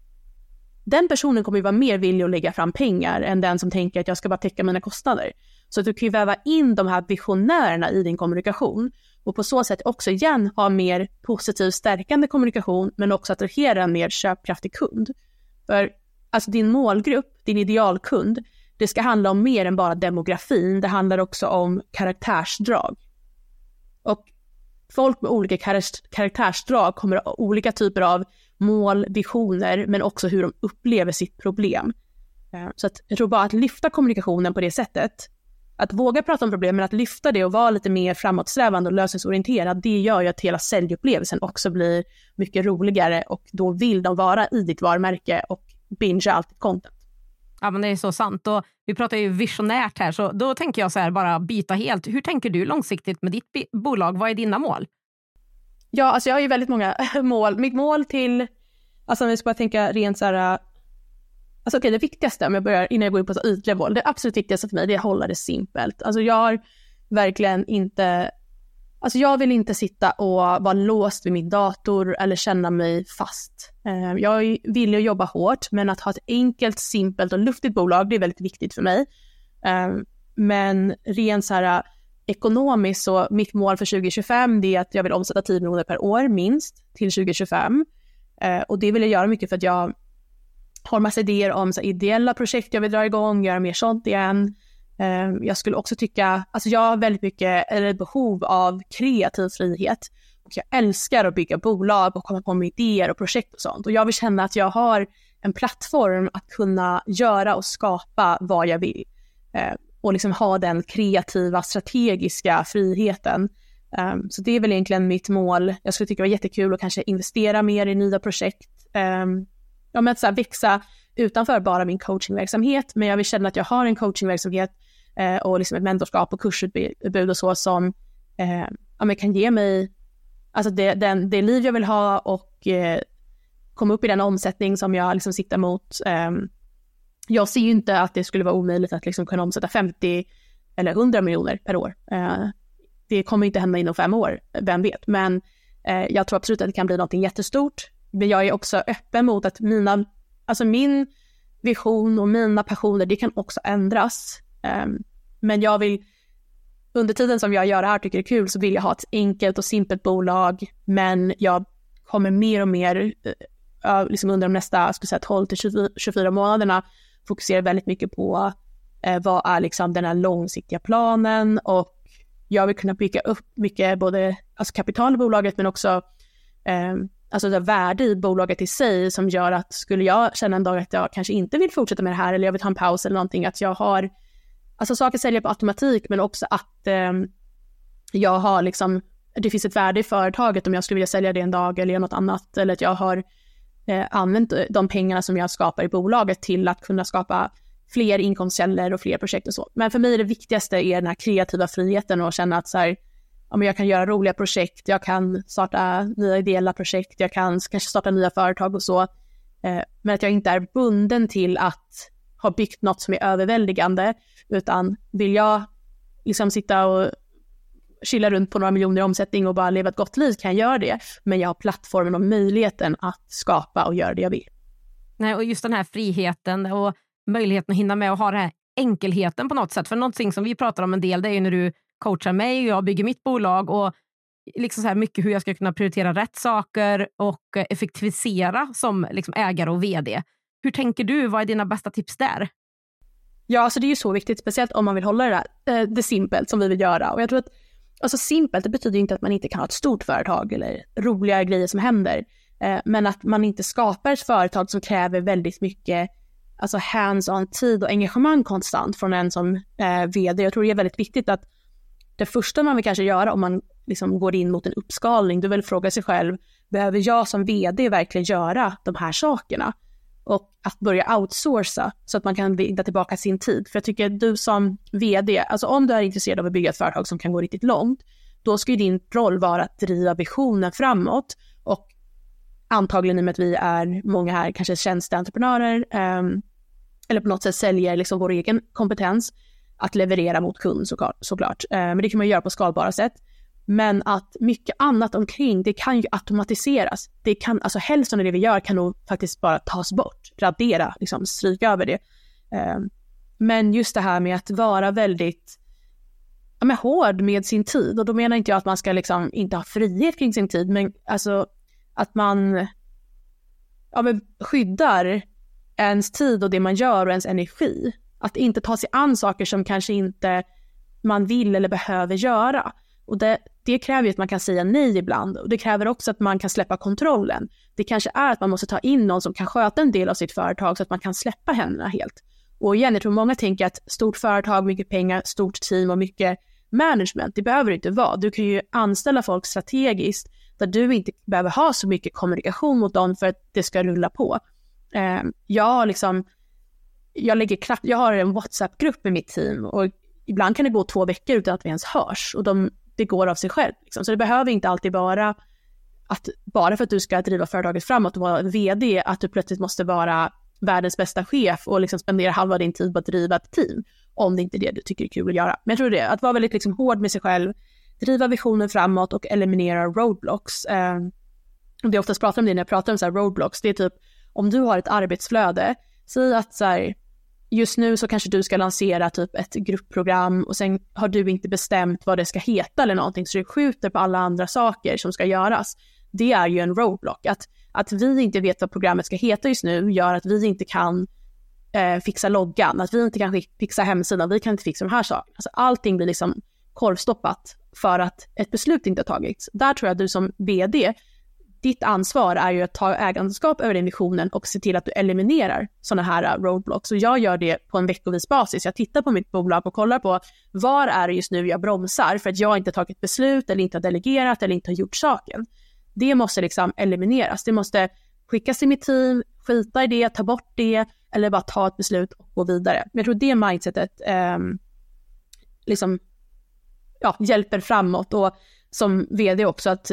Den personen kommer ju vara mer villig att lägga fram pengar än den som tänker att jag ska bara täcka mina kostnader. Så att du kan ju väva in de här visionärerna i din kommunikation och på så sätt också igen ha mer positiv stärkande kommunikation, men också attrahera en mer köpkraftig kund. För alltså din målgrupp, din idealkund, det ska handla om mer än bara demografin, det handlar också om karaktärsdrag. Och folk med olika karaktärsdrag kommer ha olika typer av mål, visioner, men också hur de upplever sitt problem. Så att jag tror bara att lyfta kommunikationen på det sättet att våga prata om problemen, att lyfta det och vara lite mer framåtsträvande och lösningsorienterad, det gör ju att hela säljupplevelsen också blir mycket roligare, och då vill de vara i ditt varumärke och binge allt ditt content. Ja, men det är så sant. Och vi pratar ju visionärt här, så då tänker jag så här, bara byta helt. Hur tänker du långsiktigt med ditt bolag? Vad är dina mål? Ja, alltså jag har ju väldigt många mål. Mitt mål till, alltså om vi ska bara tänka rent så här, alltså okej, det viktigaste om jag börjar, innan jag går in på så ytliga mål, det absolut viktigaste för mig, det är att hålla det simpelt. Alltså jag har verkligen inte, alltså jag vill inte sitta och vara låst vid min dator eller känna mig fast. Jag vill ju jobba hårt, men att ha ett enkelt, simpelt och luftigt bolag, det är väldigt viktigt för mig. Men rent så här ekonomiskt, så mitt mål för 2025, det är att jag vill omsätta 10 miljoner per år minst till 2025. Och det vill jag göra mycket för att jag har massa idéer om så ideella projekt jag vill dra igång, göra mer sånt igen. Jag skulle också tycka, alltså jag har väldigt mycket behov av kreativ frihet, och jag älskar att bygga bolag och komma på med idéer och projekt och sånt, och jag vill känna att jag har en plattform att kunna göra och skapa vad jag vill, och liksom ha den kreativa, strategiska friheten. Så det är väl egentligen mitt mål. Jag skulle tycka det var jättekul att kanske investera mer i nya projekt, men att så här växa utanför bara min coachingverksamhet, men jag vill känna att jag har en coachingverksamhet och liksom ett mentorskap och kursutbud och så som kan ge mig alltså det liv jag vill ha, och komma upp i den omsättning som jag liksom siktar mot. Jag ser ju inte att det skulle vara omöjligt att liksom kunna omsätta 50 eller 100 miljoner per år. Det kommer inte hända inom 5 år, vem vet. Men jag tror absolut att det kan bli något jättestort. Men jag är också öppen mot att min vision och mina passioner, det kan också ändras. Men jag vill, under tiden som jag gör det här, tycker det är kul, så vill jag ha ett enkelt och simpelt bolag. Men jag kommer mer och mer liksom under de nästa 12-24 månaderna fokusera väldigt mycket på vad är liksom den här långsiktiga planen, och jag vill kunna bygga upp mycket, både alltså kapital i bolaget, men också alltså det värde i bolaget i sig, som gör att skulle jag känna en dag att jag kanske inte vill fortsätta med det här, eller jag vill ta en paus eller någonting, att jag har alltså saker säljer på automatik, men också att jag har liksom, det finns ett värde i företaget om jag skulle vilja sälja det en dag eller göra något annat, eller att jag har använt de pengarna som jag skapar i bolaget till att kunna skapa fler inkomstkällor och fler projekt och så. Men för mig är det viktigaste är den här kreativa friheten, och känna att så här, jag kan göra roliga projekt, jag kan starta nya ideella projekt, jag kan kanske starta nya företag och så. Men att jag inte är bunden till att ha byggt något som är överväldigande, utan vill jag liksom sitta och chilla runt på några miljoner i omsättning och bara leva ett gott liv, kan jag göra det. Men jag har plattformen och möjligheten att skapa och göra det jag vill. Nej, och just den här friheten och möjligheten att hinna med och ha den här enkelheten på något sätt. För någonting som vi pratar om en del, det är ju när du coachar mig och jag bygger mitt bolag, och liksom så här mycket hur jag ska kunna prioritera rätt saker och effektivisera som liksom ägare och vd. Hur tänker du? Vad är dina bästa tips där? Ja, alltså det är ju så viktigt, speciellt om man vill hålla det simpelt som vi vill göra. Och jag tror att alltså simpelt, det betyder inte att man inte kan ha ett stort företag eller roliga grejer som händer. Men att man inte skapar ett företag som kräver väldigt mycket alltså hands-on tid och engagemang konstant från en som vd. Jag tror det är väldigt viktigt att det första man vill kanske göra om man liksom går in mot en uppskalning, du vill fråga sig själv, behöver jag som vd verkligen göra de här sakerna? Och att börja outsourca så att man kan vinna tillbaka sin tid. För jag tycker att du som vd, alltså om du är intresserad av att bygga ett företag som kan gå riktigt långt, då ska ju din roll vara att driva visionen framåt. Och antagligen i och med att vi är många här kanske tjänsteentreprenörer eller på något sätt säljer liksom vår egen kompetens, att leverera mot kund såklart. Men det kan man göra på skalbara sätt. Men att mycket annat omkring, det kan ju automatiseras. Det kan, alltså hälften av det vi gör kan nog faktiskt bara tas bort, radera, liksom stryka över det. Men just det här med att vara väldigt hård med sin tid. Och då menar inte jag att man ska liksom inte ha frihet kring sin tid, men alltså att man skyddar ens tid och det man gör och ens energi. Att inte ta sig an saker som kanske inte man vill eller behöver göra. Och det kräver ju att man kan säga nej ibland. Och det kräver också att man kan släppa kontrollen. Det kanske är att man måste ta in någon som kan sköta en del av sitt företag så att man kan släppa händerna helt. Och igen, jag tror många tänker att stort företag, mycket pengar, stort team och mycket management, det behöver det inte vara. Du kan ju anställa folk strategiskt där du inte behöver ha så mycket kommunikation mot dem för att det ska rulla på. Jag har en WhatsApp-grupp med mitt team och ibland kan det gå 2 veckor utan att vi ens hörs och det går av sig själv. Liksom. Så det behöver inte alltid vara att bara för att du ska driva företaget framåt och vara vd att du plötsligt måste vara världens bästa chef och liksom spendera halva din tid på att driva ett team om det inte är det du tycker är kul att göra. Men jag tror det, att vara väldigt liksom hård med sig själv, driva visionen framåt och eliminera roadblocks. Det är oftast pratar om det när jag pratar om så här roadblocks. Det är typ om du har ett arbetsflöde, säg att så här, just nu så kanske du ska lansera typ ett gruppprogram och sen har du inte bestämt vad det ska heta eller någonting så du skjuter på alla andra saker som ska göras. Det är ju en roadblock. Att vi inte vet vad programmet ska heta just nu gör att vi inte kan fixa loggan, att vi inte kan fixa hemsidan, vi kan inte fixa de här sakerna. Alltså allting blir liksom korvstoppat för att ett beslut inte har tagits. Där tror jag att du som vd, ditt ansvar är ju att ta ägandeskap över den visionen och se till att du eliminerar sådana här roadblocks. Och jag gör det på en veckovis basis. Jag tittar på mitt bolag och kollar på var är det just nu jag bromsar för att jag inte har tagit beslut eller inte har delegerat eller inte har gjort saken. Det måste liksom elimineras. Det måste skickas till mitt team, skita i det, ta bort det eller bara ta ett beslut och gå vidare. Men jag tror det mindsetet hjälper framåt och som vd också att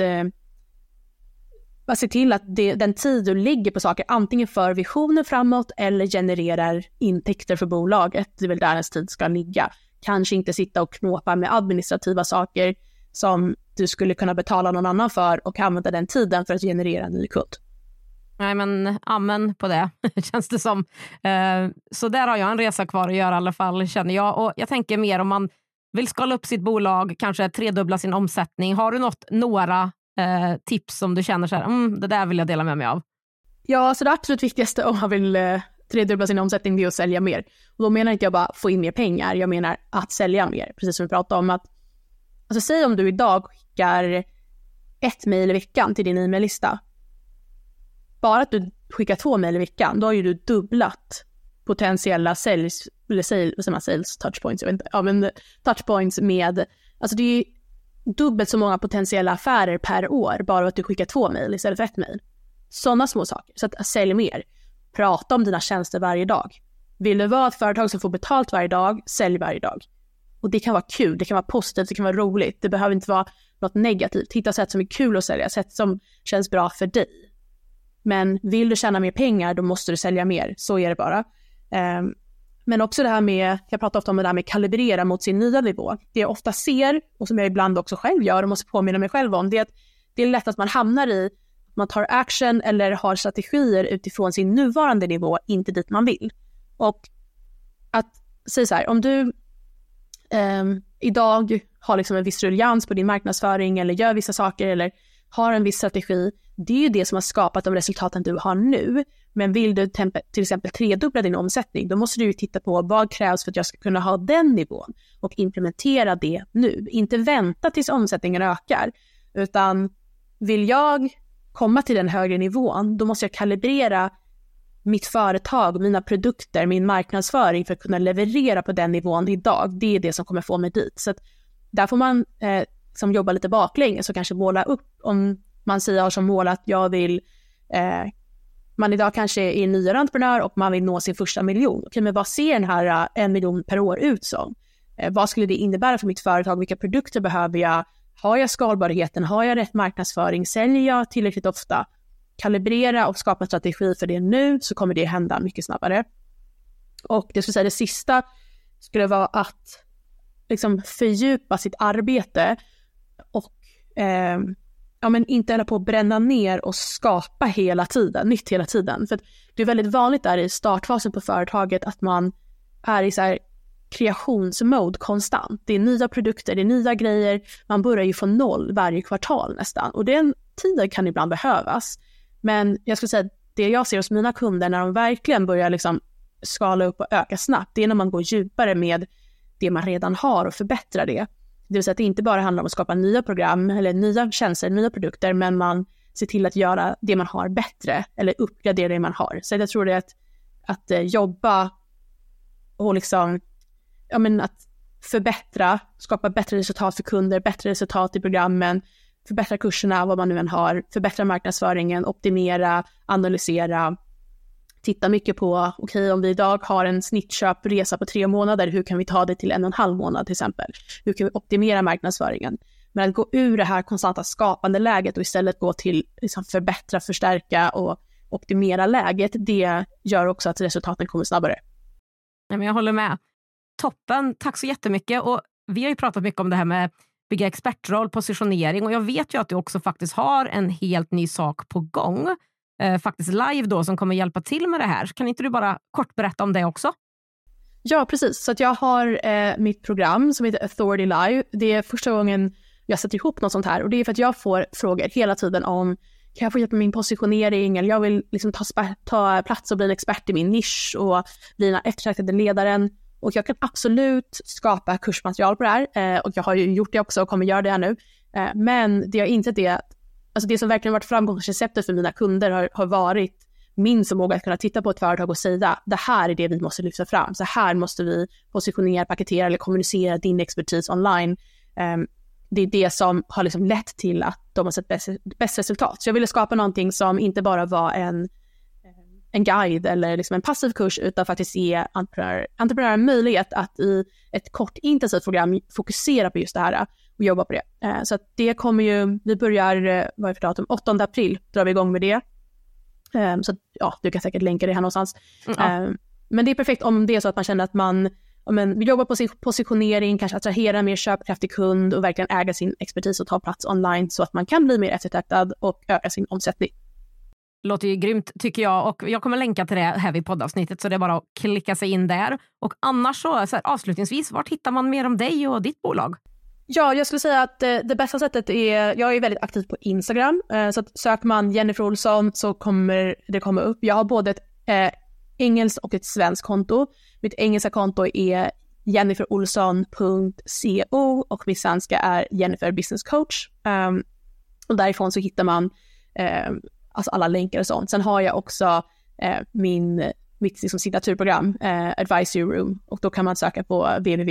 se till att den tid du lägger på saker antingen för visionen framåt eller genererar intäkter för bolaget. Det är väl där ens tid ska ligga. Kanske inte sitta och knåpa med administrativa saker som du skulle kunna betala någon annan för och använda den tiden för att generera en ny kund. Nej, men amen på det, känns det som. Så där har jag en resa kvar att göra i alla fall, känner jag. Och jag tänker mer om man vill skala upp sitt bolag, kanske tredubbla sin omsättning. Har du några tips som du känner så här, det där vill jag dela med mig av? Ja, så det absolut viktigaste om man vill tredubbla sin omsättning är att sälja mer. Och då menar inte jag bara få in mer pengar, jag menar att sälja mer. Precis som vi pratade om att, alltså säg om du idag skickar 1 mejl i veckan till din e-maillista. Bara att du skickar 2 mejl i veckan, då har ju du dubblat potentiella sales touchpoints, jag vet inte, men touchpoints med, alltså det är ju dubbelt så många potentiella affärer per år bara att du skickar 2 mejl istället för 1 mejl. Sådana små saker, så att sälj mer. Prata om dina tjänster varje dag. Vill du vara ett företag som får betalt varje dag, sälj varje dag. Och det kan vara kul, det kan vara positivt, det kan vara roligt. Det behöver inte vara något negativt. Hitta sätt som är kul att sälja, sätt som känns bra för dig. Men vill du tjäna mer pengar, då måste du sälja mer. Så är det bara. Men också det här med, jag pratar ofta om det här med kalibrera mot sin nya nivå. Det jag ofta ser, och som jag ibland också själv gör och måste påminna mig själv om, det är att det är lätt att man hamnar i, man tar action eller har strategier utifrån sin nuvarande nivå, inte dit man vill. Och att säga så här, om du idag har liksom en viss ruljans på din marknadsföring eller gör vissa saker eller har en viss strategi, det är ju det som har skapat de resultaten du har nu. Men vill du till exempel tredubbla din omsättning, då måste du ju titta på vad krävs för att jag ska kunna ha den nivån och implementera det nu. Inte vänta tills omsättningen ökar, utan vill jag komma till den högre nivån, då måste jag kalibrera mitt företag, mina produkter, min marknadsföring för att kunna leverera på den nivån idag. Det är det som kommer få mig dit. Så att där får man som jobba lite baklänges och kanske måla upp, om man säger som mål att jag vill man idag kanske är nyare entreprenör och man vill nå sin första miljon. Okej, men vad ser den här 1 miljon per år ut som? Vad skulle det innebära för mitt företag? Vilka produkter behöver jag? Har jag skalbarheten? Har jag rätt marknadsföring? Säljer jag tillräckligt ofta? Kalibrera och skapa en strategi för det nu, så kommer det hända mycket snabbare. Och det skulle säga det sista skulle vara att liksom fördjupa sitt arbete och men inte hålla på att bränna ner och skapa hela tiden, nytt hela tiden. För att det är väldigt vanligt där i startfasen på företaget att man är i så här kreationsmode konstant. Det är nya produkter, det är nya grejer. Man börjar ju från 0 varje kvartal nästan. Och den tiden kan ibland behövas. Men jag skulle säga att det jag ser hos mina kunder när de verkligen börjar liksom skala upp och öka snabbt, det är när man går djupare med det man redan har och förbättrar det. Det vill säga att det inte bara handlar om att skapa nya program eller nya tjänster, nya produkter, men man ser till att göra det man har bättre eller uppgradera det man har. Så jag tror det är att jobba och liksom, att förbättra, skapa bättre resultat för kunder, bättre resultat i programmen, förbättra kurserna, vad man nu än har, förbättra marknadsföringen, optimera, analysera, titta mycket på, okej, om vi idag har en snittköpresa på 3 månader, hur kan vi ta det till 1,5 månad till exempel? Hur kan vi optimera marknadsföringen? Men att gå ur det här konstanta skapande läget och istället gå till liksom förbättra, förstärka och optimera läget, det gör också att resultaten kommer snabbare. Ja, men jag håller med. Toppen, tack så jättemycket. Och vi har ju pratat mycket om det här med bygga expertroll, positionering, och jag vet ju att du också faktiskt har en helt ny sak på gång. Faktiskt live då, som kommer hjälpa till med det här. Kan inte du bara kort berätta om det också? Ja, precis. Så att jag har mitt program som heter Authority Live. Det är första gången jag sätter ihop något sånt här, och det är för att jag får frågor hela tiden om, kan jag få hjälp med min positionering, eller jag vill liksom ta plats och bli en expert i min nisch och bli den eftertraktade ledaren. Och jag kan absolut skapa kursmaterial på det här, och jag har ju gjort det också och kommer göra det här nu. Men det jag inte det, alltså det som verkligen varit framgångsreceptet för mina kunder har varit min förmåga att kunna titta på ett företag och säga, det här är det vi måste lyfta fram. Så här måste vi positionera, paketera eller kommunicera din expertis online. Det är det som har liksom lett till att de har sett bäst resultat. Så jag ville skapa någonting som inte bara var en guide eller liksom en passiv kurs, utan faktiskt ge entreprenörer möjlighet att i ett kort intensivt program fokusera på just det här och jobba på det. Så att det kommer ju, vi börjar, vad är för datum? 8 april drar vi igång med det. Så att, ja, du kan säkert länka det här någonstans. Men det är perfekt om det är så att man känner att man vill jobba på sin positionering, kanske attrahera mer köpkraftig kund och verkligen äga sin expertis och ta plats online så att man kan bli mer eftertraktad och öka sin omsättning. Låter ju grymt tycker jag, och jag kommer länka till det här vid poddavsnittet, så det är bara att klicka sig in där. Och annars så här, avslutningsvis, vart hittar man mer om dig och ditt bolag? Ja, jag skulle säga att det bästa sättet är, jag är väldigt aktiv på Instagram, så att söker man Jennifer Olsson så kommer det komma upp. Jag har både ett engelskt och ett svenskt konto. Mitt engelska konto är jenniferolsson.co och mitt svenska är Jennifer Business Coach. Och därifrån så hittar man alltså alla länkar och sånt. Sen har jag också mitt liksom signaturprogram, Advisory Room, och då kan man söka på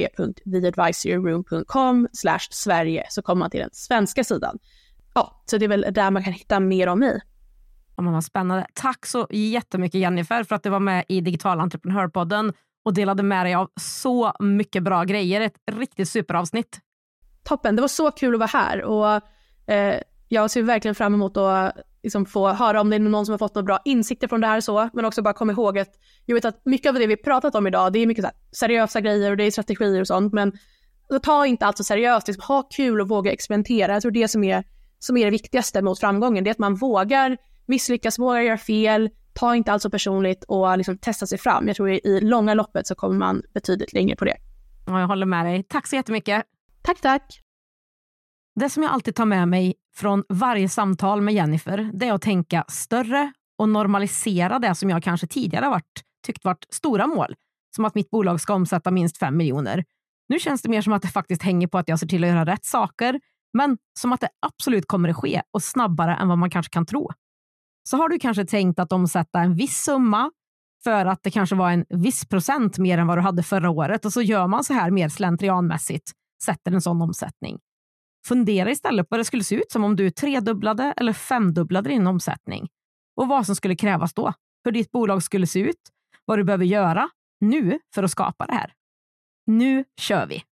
www.theadvisoryroom.com/Sverige, så kommer man till den svenska sidan. Ja, så det är väl där man kan hitta mer om mig. Ja, men vad spännande. Tack så jättemycket Jennifer för att du var med i Digital Entreprenörpodden och delade med dig av så mycket bra grejer. Ett riktigt superavsnitt. Toppen, det var så kul att vara här, och jag ser verkligen fram emot att liksom få höra om det är någon som har fått några bra insikter från det här, så, men också bara komma ihåg att jag vet att mycket av det vi pratat om idag, det är mycket så här seriösa grejer och det är strategier och sånt, men ta inte allt så seriöst, liksom, ha kul och våga experimentera. Jag tror det som är det viktigaste mot framgången, det är att man vågar misslyckas, vågar göra fel, ta inte allt så personligt och liksom testa sig fram. Jag tror i långa loppet så kommer man betydligt längre på det. Ja, jag håller med dig. Tack så jättemycket. Tack. Det som jag alltid tar med mig från varje samtal med Jennifer, det är att tänka större och normalisera det som jag kanske tidigare tyckt varit stora mål. Som att mitt bolag ska omsätta minst 5 miljoner. Nu känns det mer som att det faktiskt hänger på att jag ser till att göra rätt saker, men som att det absolut kommer att ske och snabbare än vad man kanske kan tro. Så har du kanske tänkt att omsätta en viss summa för att det kanske var en viss procent mer än vad du hade förra året, och så gör man så här mer slentrianmässigt, sätter en sån omsättning. Fundera istället på vad det skulle se ut som om du 3-dubblade eller 5-dubblade din omsättning. Och vad som skulle krävas då. Hur ditt bolag skulle se ut. Vad du behöver göra nu för att skapa det här. Nu kör vi!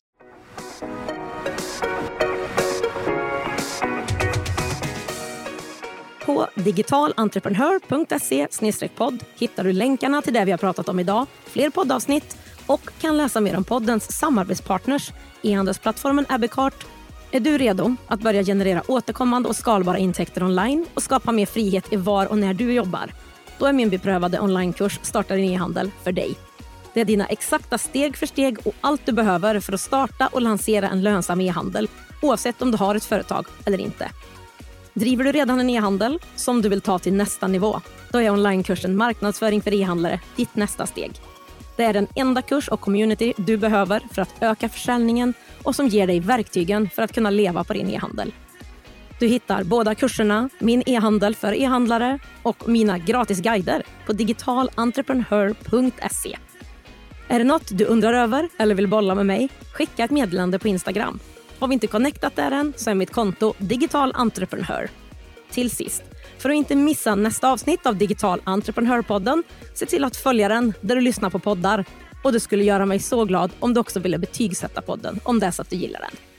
På digitalentreprenör.se/podd hittar du länkarna till det vi har pratat om idag, fler poddavsnitt och kan läsa mer om poddens samarbetspartners, e-handelsplattformen Abicart. Är du redo att börja generera återkommande och skalbara intäkter online och skapa mer frihet i var och när du jobbar? Då är min beprövade onlinekurs Starta din e-handel för dig. Det är dina exakta steg för steg och allt du behöver för att starta och lansera en lönsam e-handel, oavsett om du har ett företag eller inte. Driver du redan en e-handel som du vill ta till nästa nivå, då är onlinekursen Marknadsföring för e-handlare ditt nästa steg. Det är den enda kurs och community du behöver för att öka försäljningen och som ger dig verktygen för att kunna leva på din e-handel. Du hittar båda kurserna, min e-handel för e-handlare och mina gratis guider på digitalentreprenör.se. Är det något du undrar över eller vill bolla med mig? Skicka ett meddelande på Instagram. Har vi inte connectat där än så är mitt konto Digital Entreprenör. Till sist, för att inte missa nästa avsnitt av Digital Entreprenörpodden, se till att följa den där du lyssnar på poddar. Och det skulle göra mig så glad om du också ville betygsätta podden om det är så att du gillar den.